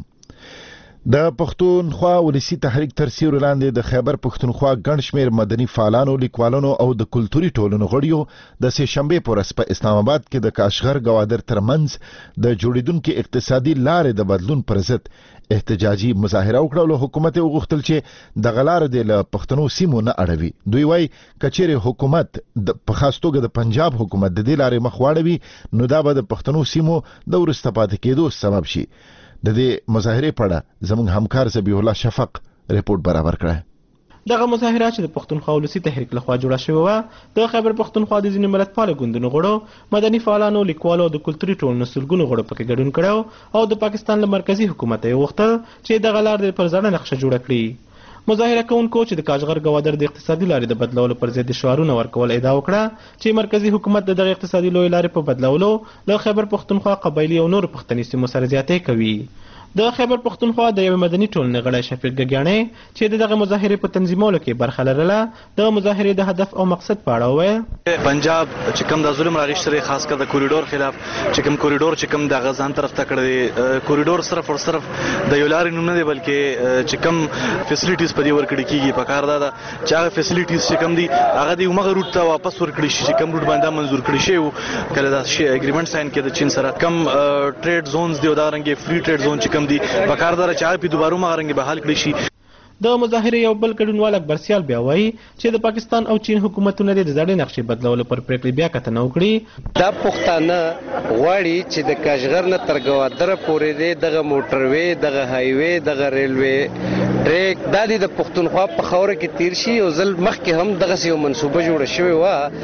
د پښتونخوا ولسی تحریک تر سیوري لاندې د خیبر پښتونخوا ګڼ شمېر مدني فعالانو، لیکوالانو او د کلتوري ټولنو غړیو د سه شنبه پر ورځ په اسلام آباد کې د کاشغر گوادر ترمنځ د جوړیدونکو اقتصادي لارې د بدلون پر ضد احتجاجي مظاهره وکړه. حکومت وغوښتل چې د غلار د پښتنو سیمو نه اړوي. دوی وايي کچېره حکومت په خاص توګه د پنجاب حکومت د دې لارې مخ واړوي نو دا به د پښتنو سیمو د ورسته پاتې کېدو سبب شي. د دې مظاهره په اړه زموږ همکار زبیح الله شفق ریپورت برابر کړی. دغه مظاهره چې د پښتونخوا ولسی تحریک لخوا جوړه شوې وه د خیبر پښتونخوا د ځینې ملتپاله ګوندونو غړو، مدني فعالانو، لیکوالو او د کلتوري ټولنو سلګونو غړو پکې ګډون کړی او د پاکستان له مرکزي حکومت یې وغوښتل چې دغه لار د پر ځړه نقشه جوړه کړي. مظاهره کوونکو چې د کاشغر گوادر د اقتصادي لارې د بدلولو پر ضد شعارونه ورکول ادعا وکړه چې مرکزي حکومت دغه اقتصادي لوی لارې په بدلولو له خیبر پښتونخوا قبایلی او نور پښتني سیمو سره زیاتې کوي. د خیبر پښتونخوا د یو مدني ټولنې غړی شفیق ګګیاڼی چې دغه مظاهره په تنظیمولو کې برخه لرله د مظاهره د هدف او مقصد په اړه وویل. پنجاب چې کوم د ظلم راغشتري خاص کر د کوریډور خلاف چې کوم کوریډور چې کوم د غزان طرف ته کړی کوریډور صرف او صرف د یو لارې نوم نه دی بلکې چې کوم فیسیلیټیز په دې ورکړي کیږي په کار دا چې هغه فیسیلیټیز چې کوم دي هغه د یومغه روټ ته واپس ورکړي شي چې کوم روټ باندې منزور کړي شي کله دا شی اګریمنت ساين کړي د چین سره کوم ټریډ زونز دی او دا رنګه فری ټریډ زون چې کوم دي په کار چا په دوباره مغرنګ به حل کړی شي. د مظاهره یو بل ګډونوال اکبر سیال بیا وایي چې د پاکستان او چین حکومتونه د زړې نقشې بدلولو پر پریکړې بیا کتنه وکړي. دا پښتانه غواړي چې د کاشغر نه تر گوادر پورې دغه موټروي، دغه هایوي، دغه ریلوي ټریک د دې د پښتونخوا په خوره کې تیر شي او ځل مخکې هم دغه یو منصوبه جوړه شوې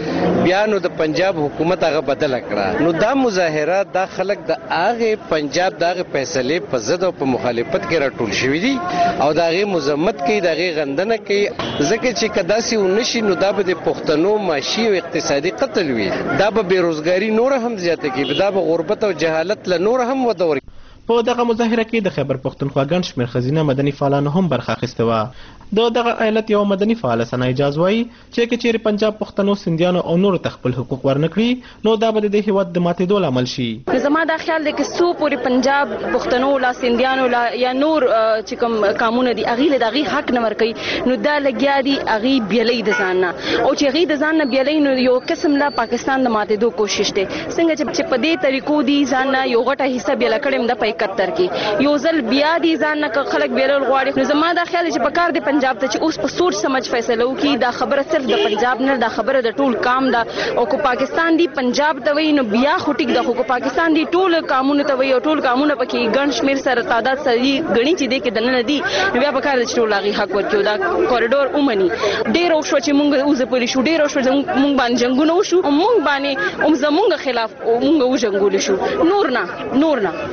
و بیا نو د پنجاب حکومت هغه بدل کړه. نو دا مظاهره دا خلک د هغه پنجاب دغه فیصله په ضد او په مخالفت کې راټول شوی دي او دغه مت کوي دغه غندنه کوي ځکه چې کداسي ونشي نو دا به د پښتنو معاشي او اقتصادي قتل وي، دا به بیروزګاری نور هم زیاته کوي، دا به غربت او جهالت له نور هم ودور. په دغه مظاهره کې د خیبر پښتونخوا ګڼ شمېر ښځینه مدني فعالانو هم برخه اخیسته وه. دغه ایالت یو مدني فعاله ثنا اجاز وایي چې که چیرې پنجاب پښتنو، سندیانو او نورو ته خپل حقوق ورنکړي نو دا به د هیواد د ماتېدو لامل شي. زما دا خیال دی چې څو پورې پنجاب پښتنو لا سندیانو لا یا نور چې کوم قانون دي اغه له دغه حق نه ورکړي نو دا لګیا دي اغه بیلې د ځان نه او چې اغه د ځان نه بیلې نو یو قسم لا پاکستان د ماتېدو کوشش دی. څنګه چې په دې طریقو دي ځان نه یو غټه حصہ بیل کړم د 71 کې یو ځل بیا دي ځان نه خلک بیرول غواړي. نو زما دا خیال چې په کار د پنجاب ته چې اوس په سوچ سمج فیصله وکړي. دا خبره صرف د پنجاب نه، دا خبره د ټول قام ده او کو پاکستان دی پنجاب ته وي نو بیا خو ټیک د خو پاکستان دی ټول قانون ته وي او ټول قانون پکې ګڼ شمیر سره تعداد سره غني چې د کې دنه دي نو بیا په کار د ټول هغه حق ورکړو. دا کوریډور اومني ډیر او شو چې مونږ اوس په لشو ډیر او شو مونږ باندې جنگونه وشو او مونږ باندې زمونږ خلاف مونږ وجنګول شو نور نه. په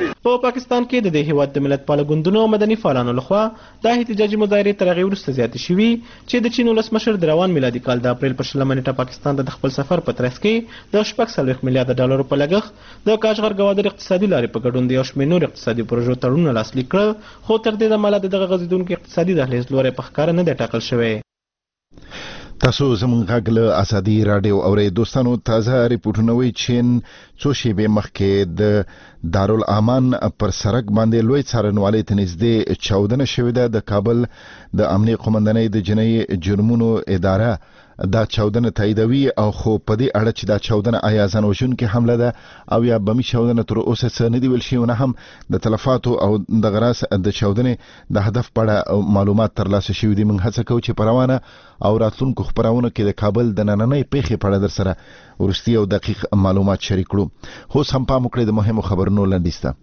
پاکستان کې د دې هیواد د ملتپاله ګوندونو او مدني فعالانو لخوا دا احتجاجي مظاهرې تر هغې وروسته زیاتې شوي چې د چین ولسمشر د روان میلادي کال د اپریل په 20 نیټه پاکستان ته د خپل سفر په ترڅ کې د 40 میلیارډ ډالرو په لګښت د کاشغر ګوادر اقتصادي لارې په ګډون د یو شمېر نور اقتصادي پروژو تړونونه لاسلیک کړل، خو تر دې دمله د دغه غځېدونکي اقتصادي دهلیز لوری په ښکاره نه دی ټاکل شوی. تاسو زموږ غږ له ازادي راډیو اورئ. دوستانو تازه ریپورټونه وایي چین څو شېبې مخکې د دارالامان پر سړک باندې لوی څارنوالۍ ته نږدې چاودنه شوې ده. د کابل د امنیه قومندانۍ د جنایي جرمونو اداره دا چاودنه تاییدوي او خو په دې اړه چې دا چاودنه آیا ځانوژونکې حمله ده او یا بمي چاودنه تر اوسه څه نه دي ویل شوي، نه هم د تلفاتو او دغه راز د چاودنې د هدف په اړه معلومات ترلاسه شوي دي. موږ هڅه کوو چې په روانه او راتلونکو خپرونو کې د کابل د نننۍ پیښې په اړه در سره وروستي او دقیق معلومات شریک کړو. خو اوس هم پام وکړئ د مهمو خبرونو لنډیز ته.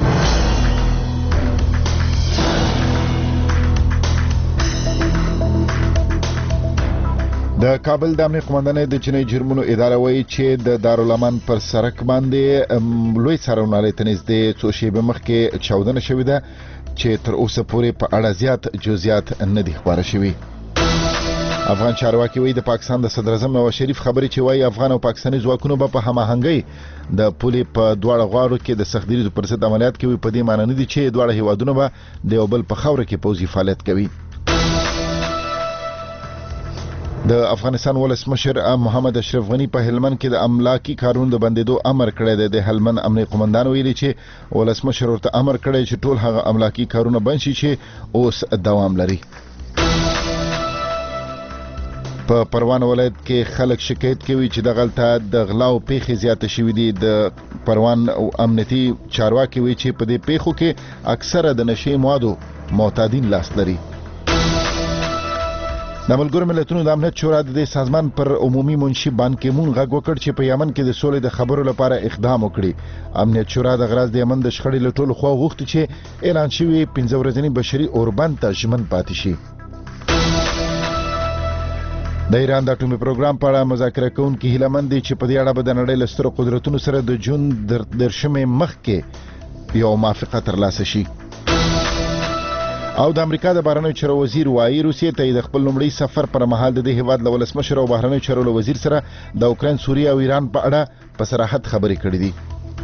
د کابل د امنیه قومندانۍ د جنایي جرمونو اداره وایي چې د دارالامان پر سړک باندې لوی څارنوالۍ ته نږدې څو شېبې مخکې چاودنه شوې ده چې تر اوسه پورې په اړه زیات جزئیات نه دي خپاره شوي. افغان چارواکي وایي د پاکستان د صدر اعظم نواز شریف خبرې چې وایي افغان او پاکستاني ځواکونو به په هماهنګۍ د پولې په دواړه غاړو کې د سختګیریزو پر ضد عملیات کوي. په دې معنی نه دي چې دواړه هیوادونه به د یو بل په خاوره کې پوځي فعالیت کوي. د افغانستان ولسمشر محمد اشرف غنی په هلمند کې د املاکي کارونو د بندیدو امر کړی دی. د هلمند امنیه قومندان ویلي چې ولسمشر ورته امر کړی چې ټول هغه املاکي کارونه بند شي چې اوس دوام لري. په پروان ولایت کې خلک شکایت کوي چې د غلطه د غلاو پیښې زیاته شوې دي. د پروان او امنیتي چارواکي وایي چې په دې پیښو کې اکثره د نشي موادو معتادین لاس لري. د ملګرو ملتونو د امنیت شورا د سازمان پر عمومي منشي بان کی مون غږ وکړ چې په یمن کې د سولې د خبرو لپاره اقدام وکړي. امنیت شورا د غراز د یمن د شخړې له ټولو خوا غوښتي چې اعلان شوی 15 ورځنی بشري اوربند ته ژمن پاتې شي. د ایران د اټومي پروګرام په اړه مذاکره کوونکي هیله مند دي چې په دې اړه به د نړۍ له سترو قدرتونو سره د جون درشمې مخکې یو موافقه ترلاسه شي. او د امریکا د بهرنیو چارو وزیر وايي روسیې ته د خپل لومړي سفر پر مهال د دې هیواد له ولسمشر او بهرنیو چارو وزیر سره د اوکراین، سوریه او ایران په اړه په صراحت خبرې کړې دي.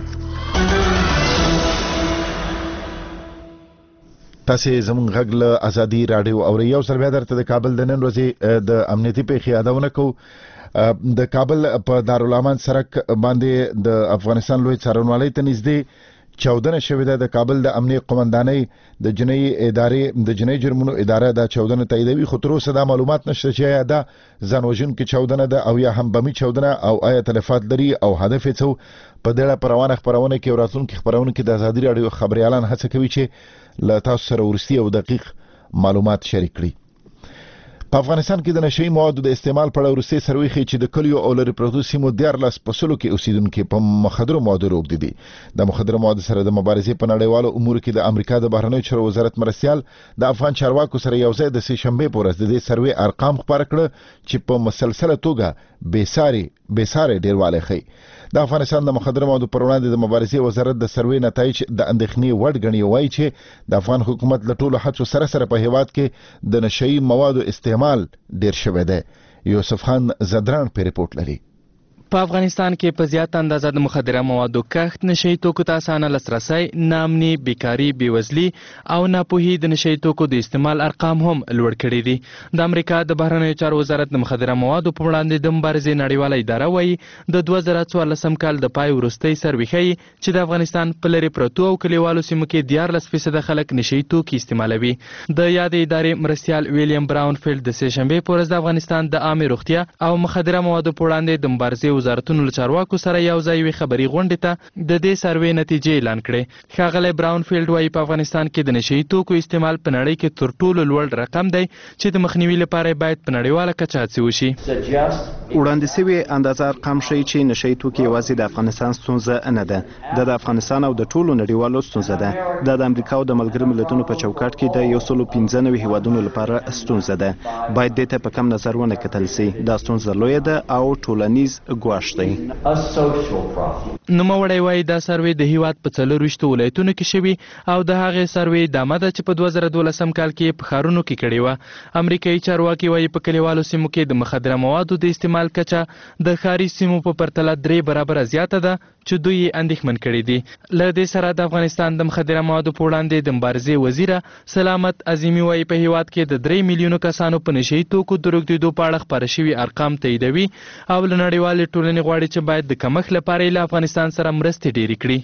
تاسو زموږ غږ له ازادي راډیو او یو سر بیا درته د کابل د نن ورځې د امنیتي پیښې یادونه کوو. د کابل په دارالامان سړک باندې د افغانستان لوی څارنوالۍ ته نږدې چاودنه شوې ده. د کابل د امنیه قومندانۍ د جنایي ادارې د جنایي جرمونو اداره دا چاودنه تاییدوي، خو تر اوسه دا معلومات نشته چې آیا دا ځانوژونکې چاودنه ده او یا هم بمي چاودنه او آیا تلفات لري او هدف یې څه. په دې اړه په روانه خپرونه کې او راتلونکي خپرونه کې د ازادي راډیو خبريالان هڅه کوي چې له تاسو سره ورستي او دقیق معلومات شریک کړي. په افغانستان کې د نشئی موادو د استعمال په اړه وروستي سروې ښیي چې د کلیو او لرې پرتو سیمو 14% کې اوسیدونکي په مخدرو موادو روږدي دي. د مخدرو موادو سره د مبارزې په نړیوالو امورو کې د امریکا د بهرنیو چارو وزارت مرستیال د افغان چارواکو سره یو ځای د سې شنبې په ورځ د دې سروې ارقام خپاره کړه چې په مسلسله توګه بېساري ډیروالی ښیي. د افغانستان د مخدرو موادو پر وړاندې د مبارزې وزارت د سروې نتایج د اندېښنې وړ ګڼي. وایي چې د افغان حکومت له ټولو هڅو سره په هیواد کې د نشئی موادو استعمال ډیر شوی دی. یوسف خان زدران په ریپورت لري. په افغانستان کې په زیاته اندازه د مخدره موادو کښت، نشئی توکو ته اسانه لاسرسی، ناامني، بیکاري، بېوزلي او ناپوهي د نشئی توکو د استعمال ارقام هم لوړ کړي دي. د امریکا د بهرنیو چارو وزارت د مخدره موادو په وړاندې د مبارزې نړیواله اداره وایي د 2014 کال د پای وروستۍ سروې ښیي چې د افغانستان په لرې پرتو او کلیوالو سیمو کې 14% خلک نشئی توکي استعمالوي. د یادې ادارې مرستیال ویلیام براونفیلډ د سې شنبې په ورځ د افغانستان د عامې روغتیا او مخدره موادو په وړاندې د مبارزې وزارتونو له چارواکو سره یو ځای یوې خبري غونډې ته د دې سروې نتیجې اعلان کړې. ښاغلی براونفیلډ وایي په افغانستان کې د نشئی توکو استعمال په نړۍ کې تر ټولو لوړ رقم دی چې د مخنیوي لپاره باید په نړیواله کچه هڅې وشي. وړاندې شوي اندازه ارقام ښیي چې نشئی توکي یوازې د افغانستان ستونزه نه ده، د افغانستان او د ټولو نړیوالو ستونزه ده. د امریکا او د ملګرو ملتونو په چوکاټ کې د 195 هیوادونو لپاره ستونزه ده. باید دې ته په کم نظر ونه کتل شي. دا ستونزه لویه ده او ټولنیز ګواښ دی. نوموړی وایي دا سروې د هیواد په 24 ولایتونو کې شوي او د هغې سروې ادامه ده چې په 2012 کال کې په ښارونو کې کړې وه. امریکایي چارواکي وایي په کلیوالو سیمو کې د مخدره موادو د استعمال کچه د ښاري سیمو په پرتله 3 برابره زیاته ده چې دوی یې اندېښمن کړي دي. له دې سره د افغانستان د مخدره موادو په وړاندې د مبارزې وزیره سلامت عظیمي وایي په هیواد کې د 3 میلیونو کسانو په نشهیي توکو د روږدېدو په اړه خپاره شوي ارقام تاییدوي او له نړیوالې ټولنې غواړي چې باید د کمښت لپاره له افغانستان سره مرستې ډېرې کړي.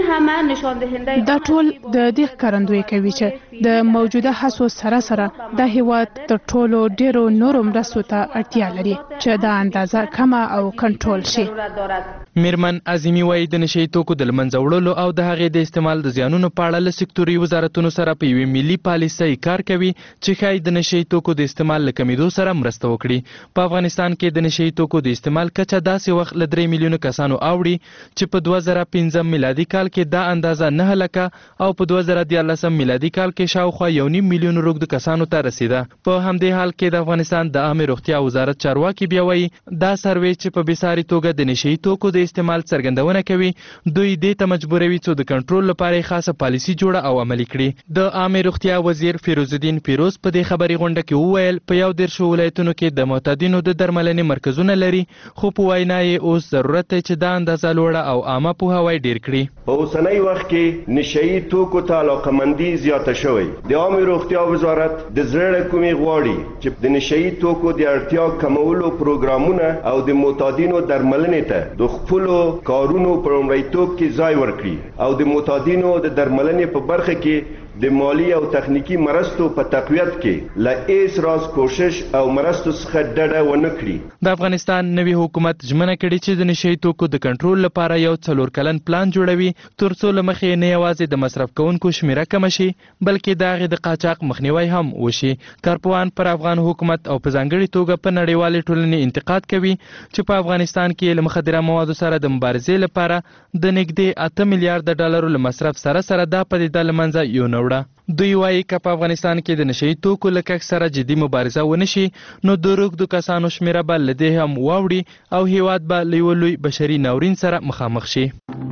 دا ټول د دې ښکارندویي کوي چې د موجوده هڅو سره سره د هیواد تر ټولو ډېرو نورو مرستو ته اړتیا لري چې دا اندازه کمه او کنټرول شي. میرمن عظیمي وایي د نشهیي توکو د له منځه وړلو او د هغې د استعمال د زیانونو په اړه له سکتوري وزارتونو سره په یوې ملي پالیسۍ کار کوي چې ښایي د نشهیي توکو د استعمال له کمیدو سره مرسته وکړي. په افغانستان کې د نشهیي توکو د استعمال کچه داسې وخت له 3 میلیونو کسانو اوړي چې په 2015 میلادي کال کې دا اندازه 9 لکه او په 2014 میلادي کال کې شاوخوا 1.5 میلیون روږدو کسانو ته رسیده. په همدې حال کې د افغانستان د عامې روغتیا وزارت چارواکي بیا وایي دا سروې چې په بېساري توګه د نشهیي توکو د استعمال څرګندونه کوي دوی دې ته مجبوروي څو د کنټرول لپاره خاصه پالیسي جوړه او عملي کړي. د عامې روغتیا وزیر فیروز الدین فیروز په دې خبري غونډه کې وویل په 11 ولایتونو کې د معتادینو د درملنې مرکزونه لري خو په وینا یې اوس ضرورت دی چې دا اندازه لوړه او عامه پوهاوی ډیر کړي. په اوسنۍ وخت کې نشهیي توکو ته علاقمندي زیاته شوې. د عامې روغتیا وزارت د زړه کومې غواړي چې د نشهیي توکو د اړتیا کمولو پروګرامونه او د معتادینو درملنې ته د خپلو کارونو په لومړیتوب کې ځای ورکړي او د معتادینو د درملنې په برخه کې د مالی او تخنیکی مرستو په تقویت کې له هیڅ راز کوشش او مرستو څخه ډډه ونه کړي. د افغانستان نوي حکومت ژمنه کړې چې د نشهیي توکو د کنټرول لپاره یو 4 کلن پلان جوړوي ترڅو له مخې نه یوازې د مصرف کوونکو شمیره کمه شي بلکې د هغې د قاچاق مخنیوی هم وشي. کارپوهان پر افغان حکومت او په ځانګړې توګه په نړیوالې ټولنې انتقاد کوي چې په افغانستان کې له مخدره موادو سره د مبارزې لپاره د نږدې 8 میلیارډ ډالرو له مصرف سره دا پدیده له منځه یوړه. دوی وایي که په افغانستان کې د نشهیي توکو له کښت سره جدي مبارزه ونه شي نو د روږدو کسانو شمیره به له دې هم واوړي او هیواد به له یوه لوی بشري ناورین سره مخامخ شي.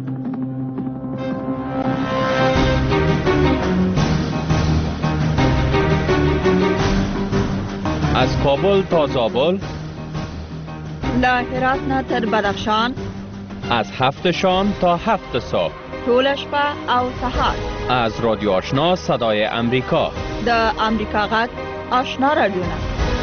از کابل تا زابل، له هرات نه تر بدخشان، از 7 شام تا 7 صبح، طول شپه او سهار، از رادیو آشنا صدای امریکا، د امریکا غږ آشنا رادیوونه.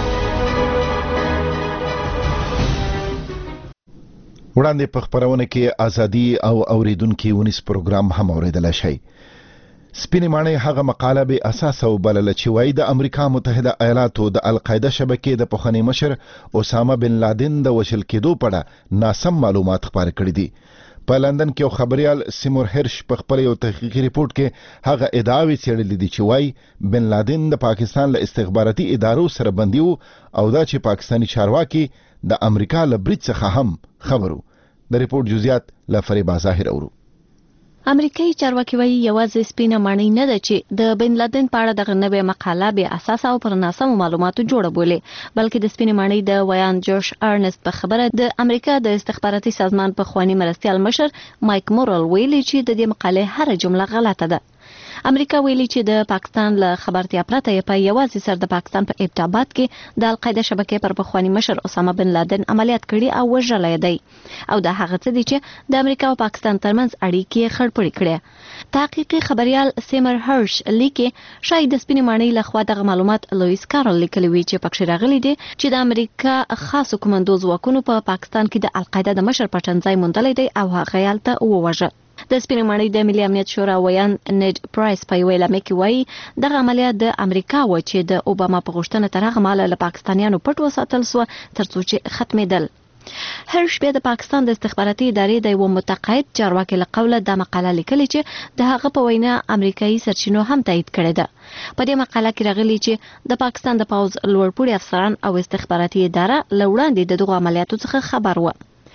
وړاندې په خبرونه کې ازادي او اوریدونکو ونیس پروګرام هم اوریدل شي. سپینې ماڼۍ هغه مقاله به اساس او بلله چې وایي د امریکا متحده ایالاتو د القاعده شبکې د پخوانی مشر اسامه بن لادن د وژل کېدو په اړه ناسم معلومات خپاره کړي دي. په لندن کې یو خبريال سیمور هرش په خپل یو تحقیقي ریپورت کې هغه ادعاوې څېړلې دي چې وایي بن لادن د پاکستان له استخباراتي ادارو سره بندي وو او دا چې پاکستاني چارواکي د امریکا له برید څخه هم خبرو. د ریپورت جزئیات له فریبا ظاهر اورو. امریکایي چارواکي وایي یوازې سپینه ماڼۍ نه ده چې د بن لادن په اړه دغه نوې مقاله بې اساسه او پر ناسمو معلوماتو جوړه بولي بلکې د سپینې ماڼۍ د ویان جوش ارنست په خبره د امریکا د استخباراتي سازمان په خواني مرستیال مشر مایک مورل ویلي چې د دې مقالې هر جمله غلطه ده. امریکا ویلي چې د پاکستان له خبرتیا پرته په یوازې سر د پاکستان په ابتابات کې د القاعده شبکې پر پخوانی مشر اسامه بن لادن عملیات کړي او وژلی دی او دا هغه څه دي چې د امریکا او پاکستان ترمنځ اړیکې خړپړې کړي. تحقیقي خبريال سیمر هرش لیکي شاید د سپینې ماڼۍ له خوا دغه معلومات لویس کارل لیکلي وي چې پکښې راغلي دي چې د امریکا خاصو کمانډو ځواکونو په پاکستان کې د القاعده د مشر پټنځای موندلی دی او هغه یې هلته ووژه. د سپینې ماڼۍ د ملي امنیت شورا ویان نیډ پرایس په یوه اعلامیه کې وایي دغه عملیات د امریکا و چې د اوباما په غوښتنه تر هغه مهاله له پاکستانیانو پټ وساتل سوه تر څو چې ختمېدل. هرش بیا د پاکستان د استخباراتي ادارې د یو متقاعد چارواکي له قوله دا مقاله لیکلې چې د هغه په وینا امریکایي سرچینو هم تایید کړې ده. په دې مقاله کې راغلي چې د پاکستان د پوځ لوړپوړي افسران او استخباراتي اداره له وړاندې د دغو عملیاتو څخه خبر و.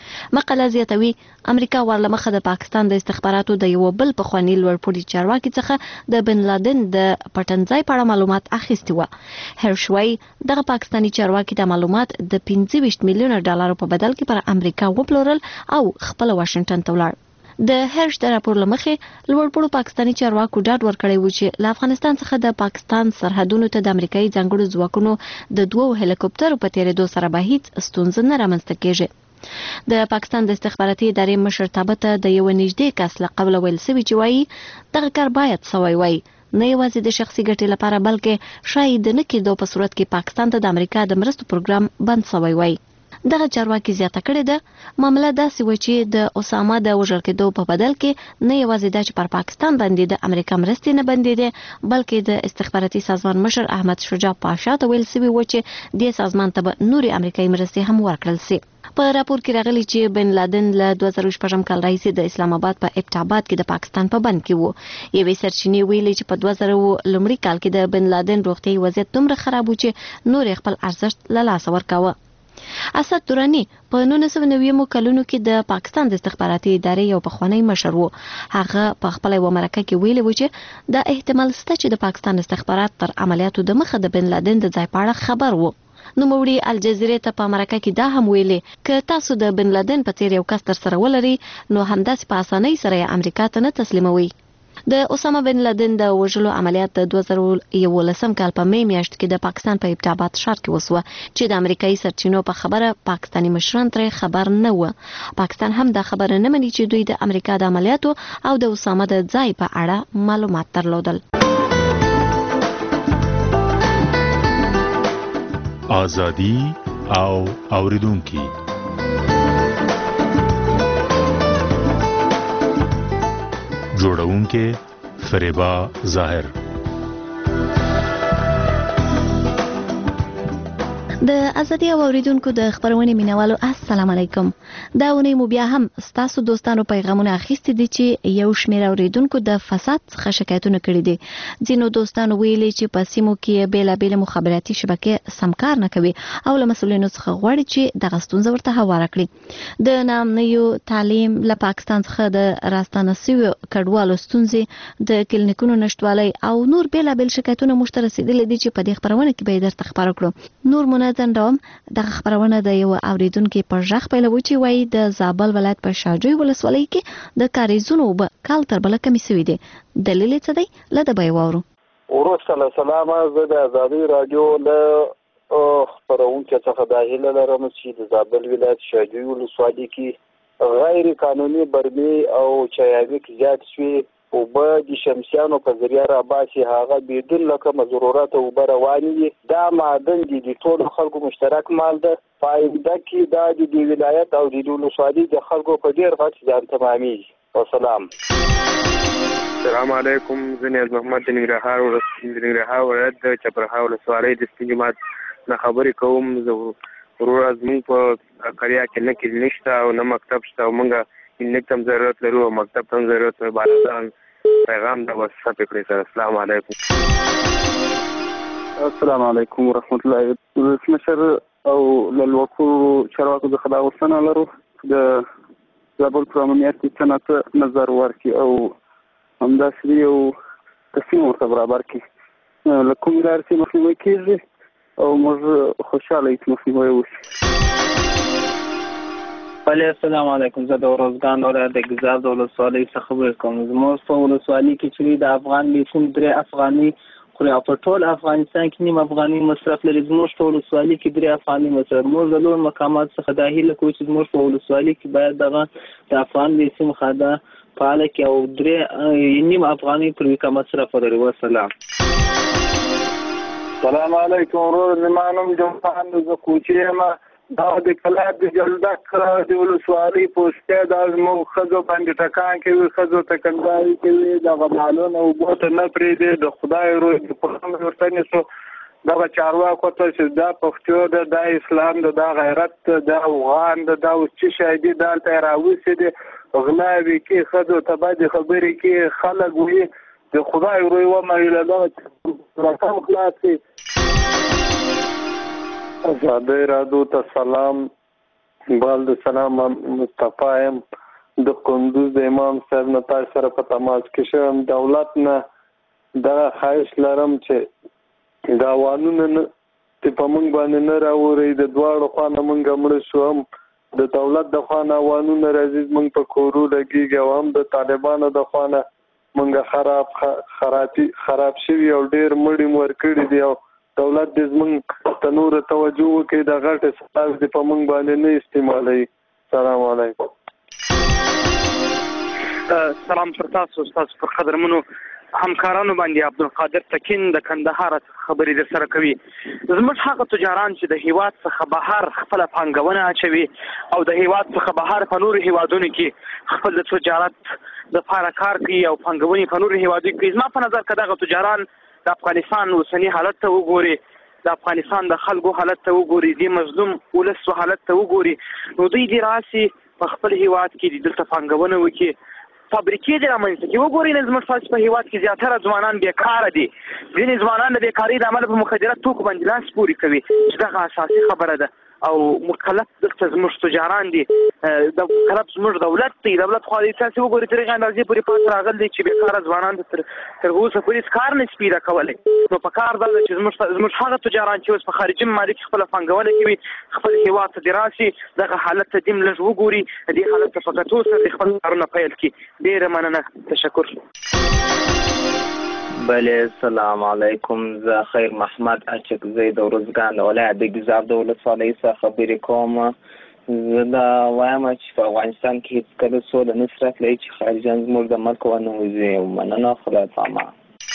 مقاله زیاتوي امریکا ورلمخه د پاکستان د استخباراتو د یو بل پخوانی لوړپوړي چارواکي څخه د بن لادن د پټنځای په اړه معلومات اخیستي و. هرشوي دغه پاکستانی چارواکي د معلومات د 25 میلیون ډالرو په بدل کې پر امریکا وپلورل او خپل واشنگټن ته ولاړ. د هرش د راپور لمخې لوړپوړو پاکستانی چارواکو ډاډ ورکړی و چې له افغانستان څخه د پاکستان سرحدونو ته د امریکایي ځانګړو ځواکونو د 2 هلیکوپټرو په تیرېدو سره به هیڅ ستونزه نه رامنځته کیږي. د پاکستان د استخباراتي ادارې مشر تابته د یو نږدې کس له قبل ویل سوي چې وایي دغه کار باید سوی وای، نه یوازې د شخصي ګټې لپاره بلکې شاید نه کېدو په صورت کې پاکستان ته د امریکا د مرستو پروګرام بند سوی وای. دغه چارواکي زیاته کړې ده معامله داسې و چې د اسامه د وژل کېدو په بدل کې نه یوازې دا چې پر پاکستان باندې د امریکا مرستې نه بندېدې بلکې د استخباراتي سازمان مشر احمد شجاع پاشا ته ویل سوي و چې دې سازمان ته به نورې امریکایي مرستې هم ورکړل سي. په راپور کې راغلي چې بن لادن له 2014 کال راهیسې د اسلام آباد په ابټاباد کې د پاکستان په بند کې وو. یوې سرچینې ویلي چې په 2000 لومړي کال کې د بن لادن روغتیايي وضعیت دومره خراب و چې نور خپل ارزښت له لاسه ورکاوه. اسد دورانی په 1990 کلونو کې د پاکستان د استخباراتي ادارې یو پخوانی مشر وو. هغه په خپل یو مرکه کې ویلي و چې دا احتمال شته چې د پاکستان استخبارات تر عملیاتو د مخه د بن لادن د ځای په اړه خبر وو. نوموړي الجزیره ته په مرکه کې دا هم ویلي ک تاسو د بن لادن په تیر یو کس تر سره ولري نو همداسې په اسانۍ سره امریکا ته نه تسلیموي. د اسامه بن لادن د وژلو عملیات د 2011 کال په می میاشت کې د پاکستان په ابټاباد ښار کې وسوه چې د امریکایي سرچینو په خبره پاکستانی مشران ترې خبر نه و. پاکستان هم دا خبره نه مني چې دوی د امریکا د عملیاتو او د اسامه د ځای په اړه معلومات درلودل. آزادي او اوریدونکي جوړونکې فریبا ظاهر. د ازادي او اوریدونکو د خبرونې مینوالو السلام علیکم. دا ونی مو بیا هم ستاسو دوستانو پیغامونه اخیستي دي چې یو شمېر اوریدونکو د فساد څخه شکایتونه کړي دي. ځینو دوستانو ویلي چې په سیمو کې بیلابېل مخابراتي شبکې سمکار نه کوي او له مسؤلینو څخه غواړي چې دغه ستونزه ورته هواره کړي. د نامنیو تعلیم له پاکستان څخه د راستانه سویو کډوالو ستونزې د کلینیکونو نشټوالۍ او نور بیلابېل شکایتونه موږ ته رسیدلي دي چې په دې خبرونه کې به یې درته خبره کړو. نور منظم ډوم دغه خبرونه د یو اوریدونکو پر ژغ پیلوي چې وایي د زابل ولایت په شاجوی ولسوالۍ کې د کاریزونو به کال تر بل کمی سوي دي. دلیل څه دی؟ له د بیوارو ورسله سلام. زه د ازادي رادیو له خبرونکو څخه د هیله لرم چې د زابل ولایت شاجوی ولسوالۍ کې غیر قانوني برمي او چایویک زیات شوي او به د شمسیانو په ذریعہ را باسي هغه بدون لکه ضرورت او رواني دي. دا معدن دي د ټول خلکو مشترک مال ده. فائدہ کې دا د ولایت او د ولسوالۍ د خلکو په ډیر غټ ځان تمامي. والسلام. السلام علیکم. زنیز محمد ننګرهار ولایت د چپرهار ولسوالۍ د سپین جماعت نه خبرې کوم. زه ورور زموږ په قريه کې نه کلی نشته او نه مکتب شته او موږ نکتم ضرورت لرو او مکتب ته ضرورت لرو. باران پیغام د واتساپ کړی سره. السلام علیکم. السلام علیکم ورحمت الله. ولسمشر او للوکو چارواکو د خدا وسنه لرو د زابل پر امنیت څخه نظر ورکړي او همداسې یو تصمیم ورته برابر کړي لکه لار چې مخنیوي کیږي او موږ خوشاله یو مخنیوي وشي. بله السلام علیکم. زه د ورځګان ولایت د ګزاب د ولسوالۍ څخه خبرې کوم. زموږ په ولسوالۍ کې چې د افغان لیکون 3 افغاني خوري او په ټول افغانستان کې نیم افغاني مصرف لري. زموږ په ولسوالۍ کې 3 افغاني مصرف. موږ د لوړ مقامات څخه د هیله کوو چې زموږ په ولسوالۍ کې باید دغه د افغان لیکون خاده فعاله کې او 3 نیم افغاني پر وکه مصرف لري. والسلام. السلام علیکم. ورور زمانم جوان د کوچې ما دا د کلاب د جلدک د ولسوالۍ پوسټه د زموږ ښځو باندې ټکان کوي، ښځو ته کنداري کوي، دغه مالونه اوبو ته نه پرېږدي. د خدای روی په هم ورته نیسو دغه چارواکو ته چې دا پښتو ده، دا اسلام ده، دا غیرت ده، دا افغان ده، دا اوس څه شی دي دلته یې راوستي دي. غلاوې کې ښځو ته بدې خبرې کې خلک وایي د خدای روی ومني له دغه رقم خلاص شي. ازادي رادیو ته سلام. بال د سلام مصطفی یم د کندوز د امام صاحب نه تاسو سره په تماس کې شوم. دولت نه دا خواهش لرم چې دا وانونه ته په موږ باندې نه راوري. د دواړو خوا نه موږ مړه شو. د دولت د خوا نه وانونه راځي موږ په کورو لګیږي او هم د طالبانو د خوا نه موږ خراب شوي او ډېر مړي مو ورکړي دي. او دولت دې زموږ ته نور توجه وکړي. د غټې سلاح دې په موږ باندې نه استعمالوي. سلام علیکم. سلام پر تاسو ستاسو پر قدرمنو همکارانو باندې عبدالقادر تکین د کندهار خبرې در سره کوي. زموږ هغه تجاران چې د هیواد څخه بهر خپل پانګونه اچوي او د هیواد څخه بهر په نورو هیوادونو کې خپل د تجارت د لپاره کار کوي او پانګونې په نورو هیوادونو کې، زما په نظر که دغه تجاران د افغانستان اوسني حالت ته وګوري، د افغانستان د خلکو حالت ته وګوري، د مظلوم ولس حالت ته وګوري، نو دوی دې راسي په خپل هیواد کې دلته پانګونه وکړي، فابریکې دې رامنځته کړي. وګورئ نن زموږ تاسو په هیواد کې زیاتره ځوانان بیکاره دي. ځینې ځوانان د بیکارۍ له امله په مخدره توکو باندې لاس پورې کوي چې دغه اساسي خبره ده. او مکلف دلته زموږ تجاران دي، د مکلف زموږ دولت دی. دولت خو دې تاسو وګورئ تر هغه اندازې پورې پاس راغلی دی چې بیکاره ځوانان تر اوسه پورې کار نه شي پیدا کولی. نو په کار ده چې زموږ هغه تجاران چې اوس په خارجي ممالک خپله پانګونه کوي خپل هیواد ته دې راشي، دغه حالت ته دې لږ وګوري، دې حالت ته په کتو سره د خپل کارونه پیل کړي. ډېره مننه، تشکر. بله سلام علیکم. زه خیر محمد اچکزی د ارزګان ولایت د ګیزاب د ولسوالۍ څخه خبرې کوم. زه دا وایم چې په افغانستان کې هېڅکله سوله نشي راتلی چې خارجیان زموږ د ملک ونه وځي. مننه، خدای پامان.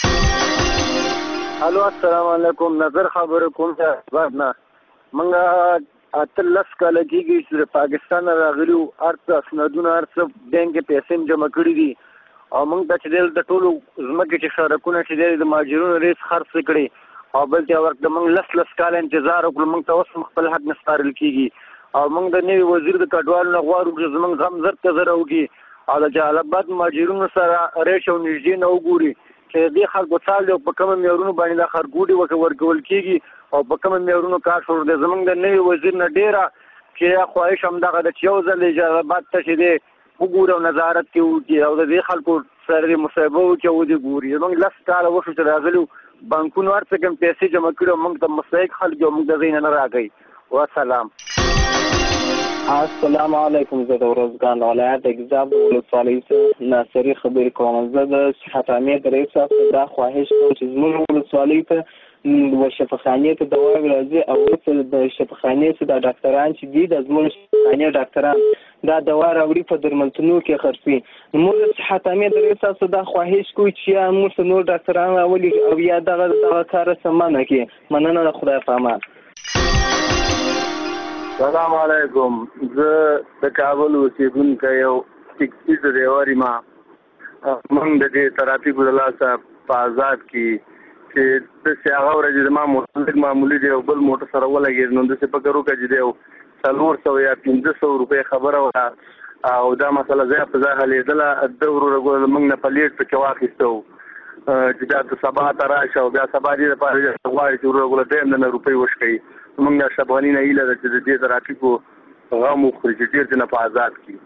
الو السلام علیکم. نظر خبرې کوم ته نه موږ اتلس کاله کېږي چې د پاکستان راغلي وو، هر څه اسنادونه هر څه بینک کې پیسې جمع کړي دي او موږ ته چې د ټولو ځمکې چې سړکونه چې د مهاجرونو ریس خرڅ کړي او بل ته ورته موږ لس کاله انتظار وکړو. موږ ته اوس خپل حق نه سپارل کېږي او موږ د نوي وزیر د کډوالو نه غواړو چې زموږ غم زر ته زر وکړي او د جلال آباد مهاجرونو سره ریش او نږدې نه وګوري چې دې خلکو څال دی په کومه معیارونو باندې دا خرګوډي ورکول کېږي او په کومه معیارونو کار شروع دی. زموږ د نوي وزیر نه ډېره چې خواهش همدغه ده چې یو ځل د جلال آباد ته چې دی وګوري او نظارت کې وکړي او د دې خلکو سره د مصاحبه وکړي او دې ګوري. موږ لس کاله وشو چې راغلي بانکونو هر څه کوم پیسې جمع کړي او موږ ته مستحق خلک او موږ د ځای نه راغی. وسلام. السلام علیکم. زه د ارزګان ولایت د ګیزاب د ولسوالۍ څخه ناصري خبرې کوم. زه د صحت عامې رئیس صاحب دا خواهش کوم چې زموږ ولسوالۍ ته و شفاخانې ته دواوې راځي او اوس د شفاخانې څخه د ډاکټران چې دي د زموږ شفاخانې ډاکټران دا دوا راوړي په درملتونو کې خرڅوي. نو موږ د صحت عامې د رئیس صاحب دا خواهش کوو چې یا موږ نور ډاکټران راولي او یا دغه کار سمانه کړي. مننه، د خدای په امان. سلام علیکم. زه د کابل اوسېدونکی یو ټیکسي ډریور یم. موږ د دې ترافیکو د لاسه په آزاد کې چې داسې هغه ورځې زما موټر لږ معمولي دی او بل موټر سره ولګېد نو داسې فکر وکړه چې دی یو 400 یا 500 روپۍ خبره وه او دا مسله ځای په ځای حلېدله. ده وروره موږ نه پلیټ پکې واخیسته و چې دا ته سبا ته راشه او بیا سبا دې دپاره غواړي چې وروره درېیم دنه روپۍ وشکوي. موږ د اشرف غني نه هیله ده چې د دې ترافیکو غم وخوري چې ډېر ځنه په آزاد کړي.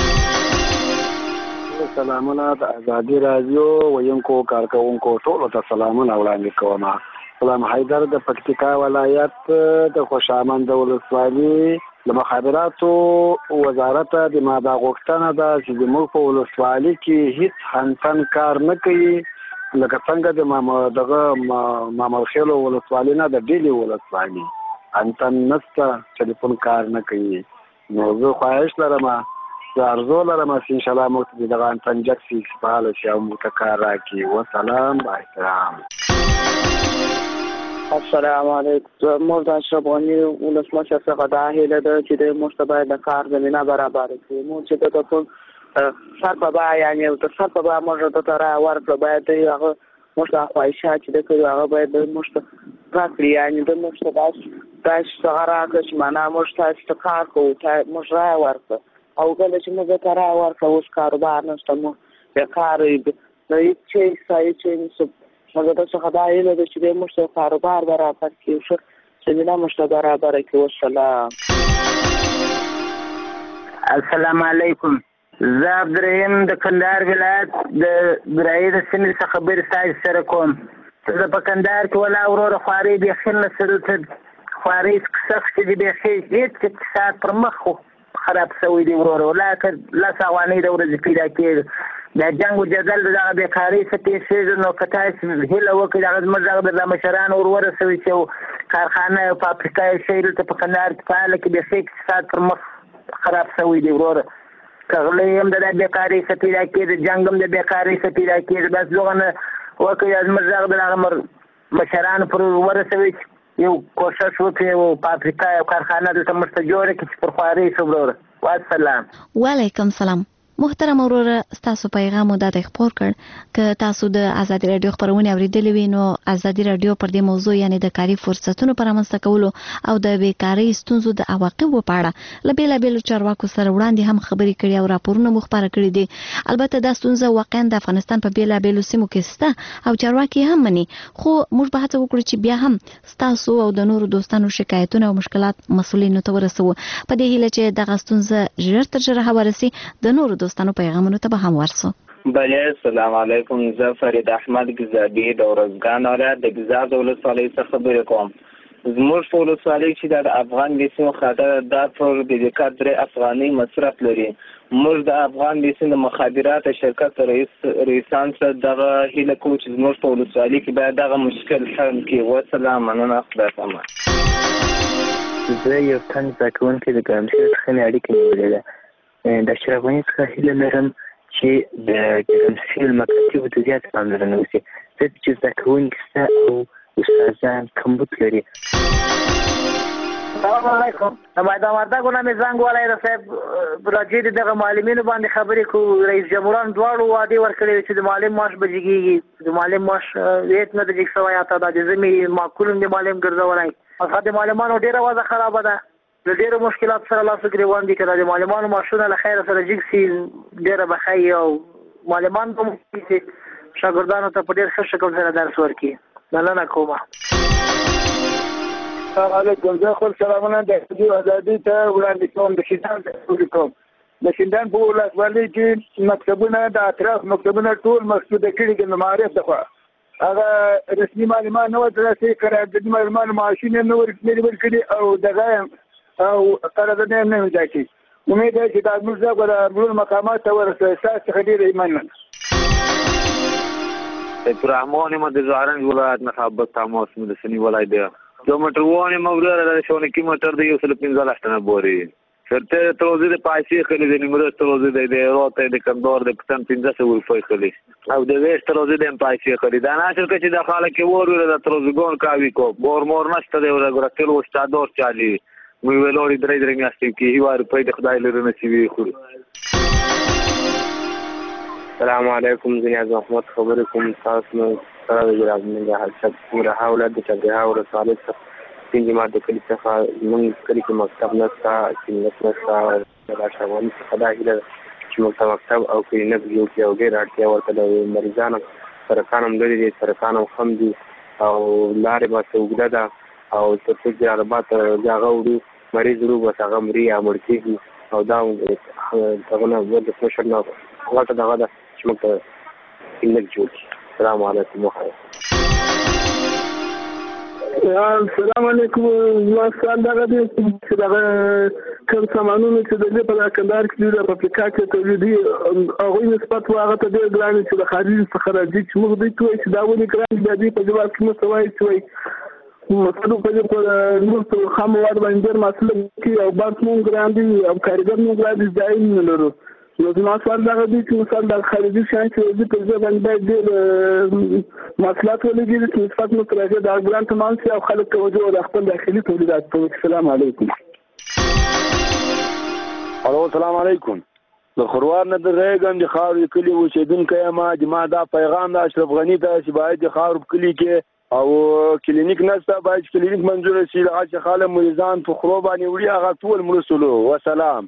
سلامونه د ازادي رادیو ویونکو کارکوونکو ټولو ته سلامونه وړاندې کوم. غلام حیدر د پکتیکا ولایت د خوشامند ولسوالۍ د مخابراتو وزارت د ما دا غوښتنه ده چې زموږ په ولسوالۍ کې هیڅ هنتن کار نه کوي لکه څنګه د دغه مامرخیلو ولسوالۍ نه د ډیلي ولسوالۍ هنتن نشته، ټلیفون کار نه کوي. نو زه خواهش لرم زه ارزو لرم چې انشاءالله موږ ته دغه هنتن جک شي چې فعاله شي او موږ ته کار راکړي. وسلام، با احترام. السلام علیکم. موږ د اشرف غني ولسمشر څخه دا هیله ده چې د موږ ته باید د کار زمینه برابره کړي. موږ چې د ټول سر په باه یعنې د سر په باه موږ ته را ورکړه باید د هغه موږ ته خواهشات چې د کړي هغه باید موږ ته راکړي، یعنې د موږ ته داسې څه راکړه چې معنا موږ تاسو ته کار کوو موږ را ورکړه او کله چې موږ ته را ورکړه اوس کاروبار نشته موږ بیکاره یو د هېڅ شی هېڅ شی نشو. موږ ته څخه دا هیله ده چې دی موږ ته کاروبار برابر کړي، ښه زمینه موږ ته برابره کړي. والسلام. السلام علیکم. زه عبدالرحیم د کندهار ولایت د ګرایي د سیمې څخه خبرې ستاسو سره کوم. زه په کندهار کې ولا وروره خوارۍ بیخي نشته، دلته خوارۍ سختې دي بیخي، هېڅ اقتصاد پر مخ خراب شوی دی وروره، ولا که لس افغانۍ د ورځې پیدا کېږي. د جنګ و جدل د دغه بېکارۍ څه تېر شوي نو که تاسو هیله وکړئ دغه زموږ دغه د مشرانو ور ورسوي چې کارخانه او فابریکه یې شی دلته په کندهار کې فعاله کړي، بیخي اقتصاد پر مخ خراب شوی دی وروره. کغلی هم د بېکارۍ څه پیدا کېږي، جنګ هم د بېکارۍ څه پیدا کېږي. بس دغه نه وکړئ زموږ دغه د هغه مشرانو پر ورسوي چې یو کوشش وکړي او فابریکه او کارخانه دلته موږ ته جوړه کړي چې پر خوارۍ شو وروره. والسلام. وعلیکم سلام. محترم وروره ستاسو پیغام مو د خپور کړ که تاسو د ازادي رادیو خبرونه اوریدلې وي نو ازادي رادیو پر دې موضوع یعنی د کاري فرصتونو پر رامنځته کولو او د بیکارۍ ستونزو د عواقبو په اړه له بیلابیلو چارواکو سره وړاندې هم خبرې کړي او راپورونه مو خپاره کړي دي. البته دا ستونزه واقعا د افغانستان په بیلابیلو سیمو کې شته او چارواکي هم مني، خو موږ به هڅه وکړو چې بیا هم ستاسو او د نورو دوستانو شکایتونه او مشکلات مسؤلینو ته ورسوو په دې هیله چې دغه ستونزه ژر تر ژره هواره سي. د نورو دوستانو پیغامونو ته به هم ورسو. بله السلام علیکم. زه فرید احمد ګزابي د ورځګان ولایت د ګزاب د ولسوالۍ څخه خبرې کوم. زموږ په ولسوالۍ چې د افغان بیسیم خاطر دا پر د کار 3 افغانۍ مصرف لري. موږ د افغان بیسیم د مخابرات شرکت رئیسان سره دغه هیله کوو چې زموږ په ولسوالۍ کې باید دغه مشکل حل کړي. والسلام. مننه. خدای پامان. زه یو تن زده کوونکی د ګرمسیر څخه مې اړیکه نیولې ده. د اشرف غني څخه هیله لرم چې د ګرمسیر مکتبو ته زیات پاملرنه وشي، ځکه چې زده کوونکي شته او استادان کمبود لري. السلام علیکم. د میدان وردګو نه مې زنګ ولی د صاحب راجع د دغه معلمینو باندې خبرې کوو. رئیس جمهوران دواړو وعدې ورکړې چې د معلم معاش به جګېږي، د معلم معاش هېڅ نه د جګ شوی، حتی دا د ژمي معقول هم د معلم ګرځولی. هغه د معلمانو ډېره وضع خرابه ده، له ډېرو مشکلات سره لاس ګرېوان دي. که د معلمانو معاشونه له خیره سره جګ سي ډېره به ښه او معلمان به ممکن چې شاګردانو ته په ډېر ښه شکل سره درس ورکړي. مننه کومه. السلام علیکم. زه خپل سلامونه د ازادي ته وړاندې کوم. د شیندان ته کوم. د شیندان په ولسوالۍ کې مکتبونه د اطراف مکتبونه ټول مسدوده کړي دي. د معارف دغه هغه رسمي معلومات نه ورته قراردادي معلومات معاشونه نه ورکړي او دغه او قرارداد نه وځي کی. امید ده چې دا موږ د ټول مقامات ته ورسېږو. تاسو څخه ډېر مننه. ابراهیم محمد زهران ولایت محبت تماس مدسنی ولایت ده. دو موټر وونه مغرور د شونه کی موټر دی 115 ټنه بوري. فرته تروزی د پایسي خلی د نیمره تروزی د روته د کندور د پتن 15 ولفای خلی او د ویش تروزی د پایسي خلی دا نه چې چې د خاله کې ور د تروزګون کاوي کو بور مور نشته دی ورغه تل استادور چالي وی ویلوري درې میاشتې کې هیوار په د خدای لري نصیب خو. السلام علیکم. زنیاز محمد خبرې کوم. تاسو سره د جناب منګه حساب پورا حواله د چغه او رساله څخه جماعت د کلی څخه موږ کلی کې مکتب نستا چې نستا د شاوانی څخه دا هیله چې موږ مکتب او کې نه یو کې او ډیر اړتیا ورته د مریضانو سرطان هم لري، سرطان هم دي او لارې به وګړه ده او څه چې عربات ځاغه وړي مریض ورو بس هغه مري امر کېږي او دا دغه نه ود فشر نه غلطه دغه ده چې موږ ته انک جوړ. السلام علیکم. السلام علیکم. ما سوال دغه دی چې دغه کوم سامانونه چې د دې په کندهار کې د افریقا کې تولیدي هغوی نسبت هغه ته ډېر ګران چې د خارج څخه راځي چې موږ دوی ته چې دا ولې ګران د دې په جواب کې مو سوای چې مسلو په دې په نور خام مواد باندې مسله کې او بانک مونږ ګران دي او کارګر مونږ ګران دي ځای نه لرو. نو زما سوال دغه دی چې مثلا د خارجي شیان چې د په ځای باندې باید ډېر مسلات ولګي چې نسبت مو ترغه د ګران تمام شي او خلک توجه د خپل داخلي تولیدات ته. السلام علیکم. الو السلام علیکم. د خروار نه درېګم د خاور کلی اوسیدونکو ما جما دا پیغام د اشرف غنی ته چې باید د خاور کلی کې او کلینیک نسته باید کلینیک منظور شي. هغه خاله مریضان په خرو باندې وړي هغه ټول مرسلو. والسلام.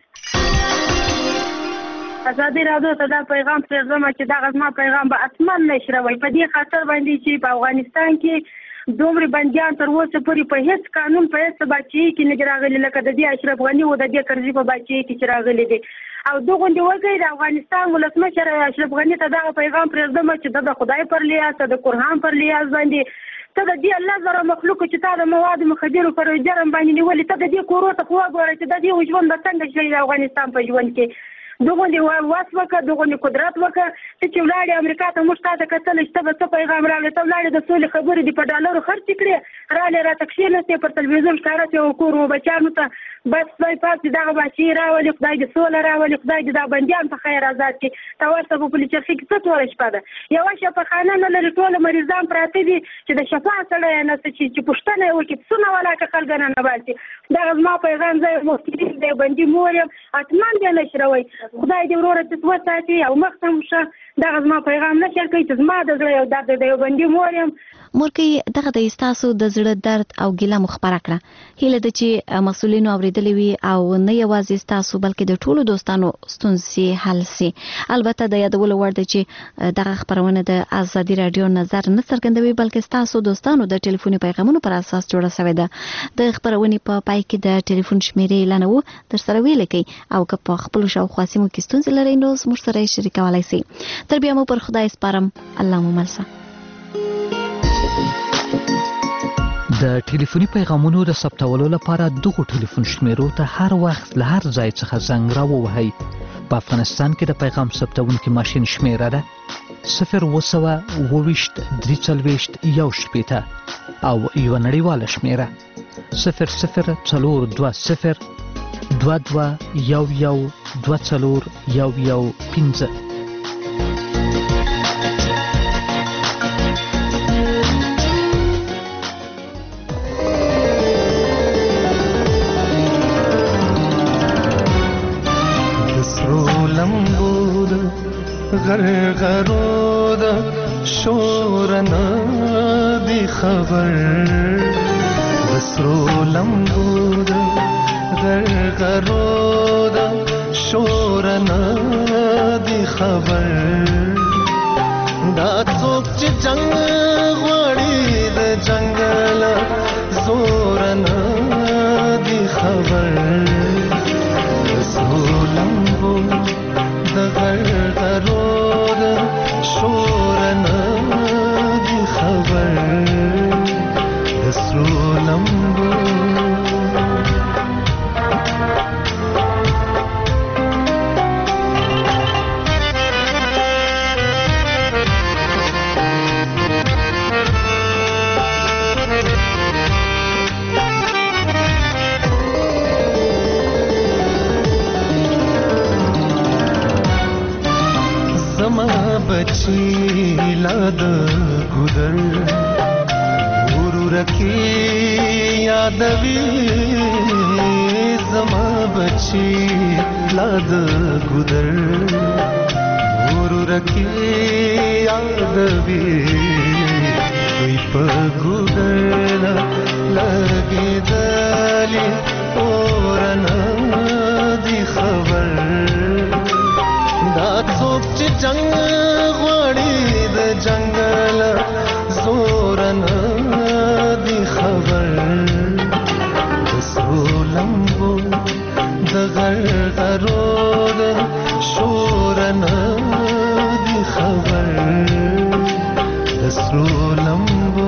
ازادي رادیو ته دا پیغام پرېږدم چې دا غزما پیغام به اصلا نشروي په دې خاطر باندې چې په افغانستان کې دومره بندیان تر اوسه پورې په هیڅ قانون په هیڅ بچي کې نه راغلي لکه د دې اشرف غنی او د دې کرزي په بچي کې چې راغلي دي او دغه دی وګړي د افغانستان ولسمشر اشرف غنی ته دغه پیغام پرېږدم چې د خدای پر لیاس د قرآن پر لیاس باندې ته د دې الله زره مخلوق چې تا د مواد مخدرو پر جرم باندې نیولې ته د دې کورو ته خو وګوره چې د دې ژوند د څنګه شي د افغانستان په ژوند کې دغه دی واس وکړه دغه قدرت وکړه چې ولاړې امریکا ته موږ ته کتل چې ته څه پیغام راغلی ته ولاړې د سولې خبرې دی په ډالرو خرڅ کړې رااله را تکشینې پر تلویزیون ښکارا چې وکړو بچانو ته بس خدای پاک دې دغه بچی راولي خدای دې سوله راولي خدای دې دا بندیان په خیر آزاد کړي ته ورته په پولیس چرخي کې څه توره شپه ده یوه شفاخانه نه لري ټول مریضان پراته دي چې د شفا سړی نشته چې پوښتنه یې وکړي پسونه ولاکه خلک نه باسي دغه زما پیغام زه مفتي دی بندي مور یم اتمان دې نشروي خدای دې وروره چې وساتي او مخته شه دغه زما پیغام نشر کوي چې زما د زړه یو درد دی یو بندي مور یم مورکۍ دغه د ستاسو د زړه درد او ګیله مو خبره کړه هیله ده چې مسؤلینو اوریدلې وي او نه یوازې ستاسو بلکې د ټولو دوستانو ستونزې حل سي البته د یادولو وړ ده چې دغه خبرونه د ازادي رادیو نظر نه څرګندوي بلکې ستاسو دوستانو د ټلیفوني پیغامونو پر اساس جوړه شوې ده د خبرونې په پای کې د ټلیفون شمیرې اعلانوو در سره ویل کوي او که په خپل شاوخوا سیمو کې ستونزې لرئ نو زموږ سره یې شریکولی سئ تر بیا مو پر خدای سپارم الله مو مل شه د ټلیفوني پیغامونو د ثبتولو لپاره دغه ټلیفون شمیرو ته هر وخت له هر ځای څخه زنګ راووهئ په افغانستان کې د پیغام ثبتونکي ماشین شمیره ده 0202341 او یو نړیواله شمیره 002022112415 غرغرو د شورنا دی خبر وسرو لمبو د غرغرو د شورنا دی خبر دا څوک چې جنگ غوړي د جنگل زورنا دی خبر وسرو لمبو د غرغرو شورنا دی خبر دسرو لمبو बची लाद गुदर उरुरकी यादवी जमा बची लाद गुदर उरुरकी यादवी कोई पगुदर लगे दली ओरना दी खबर दा څوک چې جنگ غوړي د جنگل زورنا دی خبر دسرو لمبو د غرغرو د شورنا دی خبر دسرو لمبو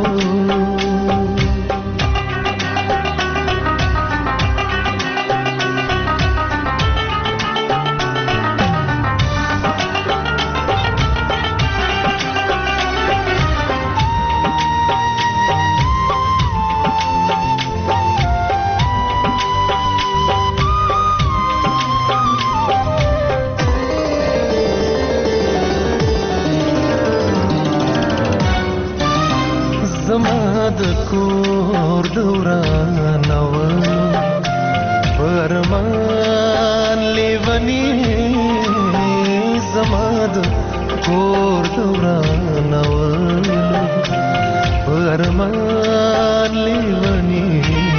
د کور دوران و فرمان لیونی زماد کور دوران و فرمان لیونی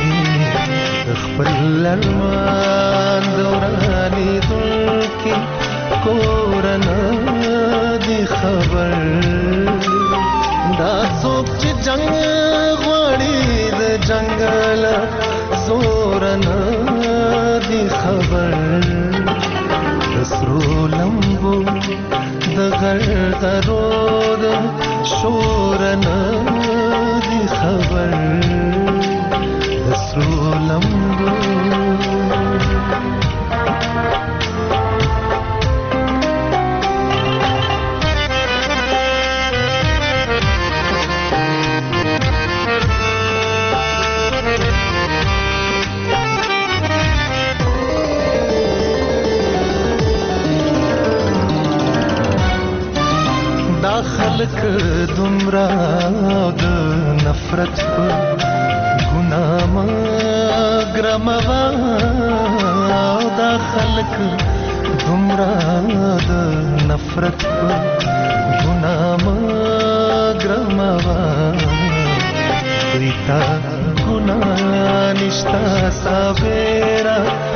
خپل ارمان دورانی دل کی کورنا دی خبر دا څوک چې جنگ غرغرو د شور نه دی خبر د سرو لمبو خلق دمرا د نفرت په ګناه مګرموا دا خلق دمرا د نفرت په ګناه مګرموا ریتا ګناه نشتا سابرا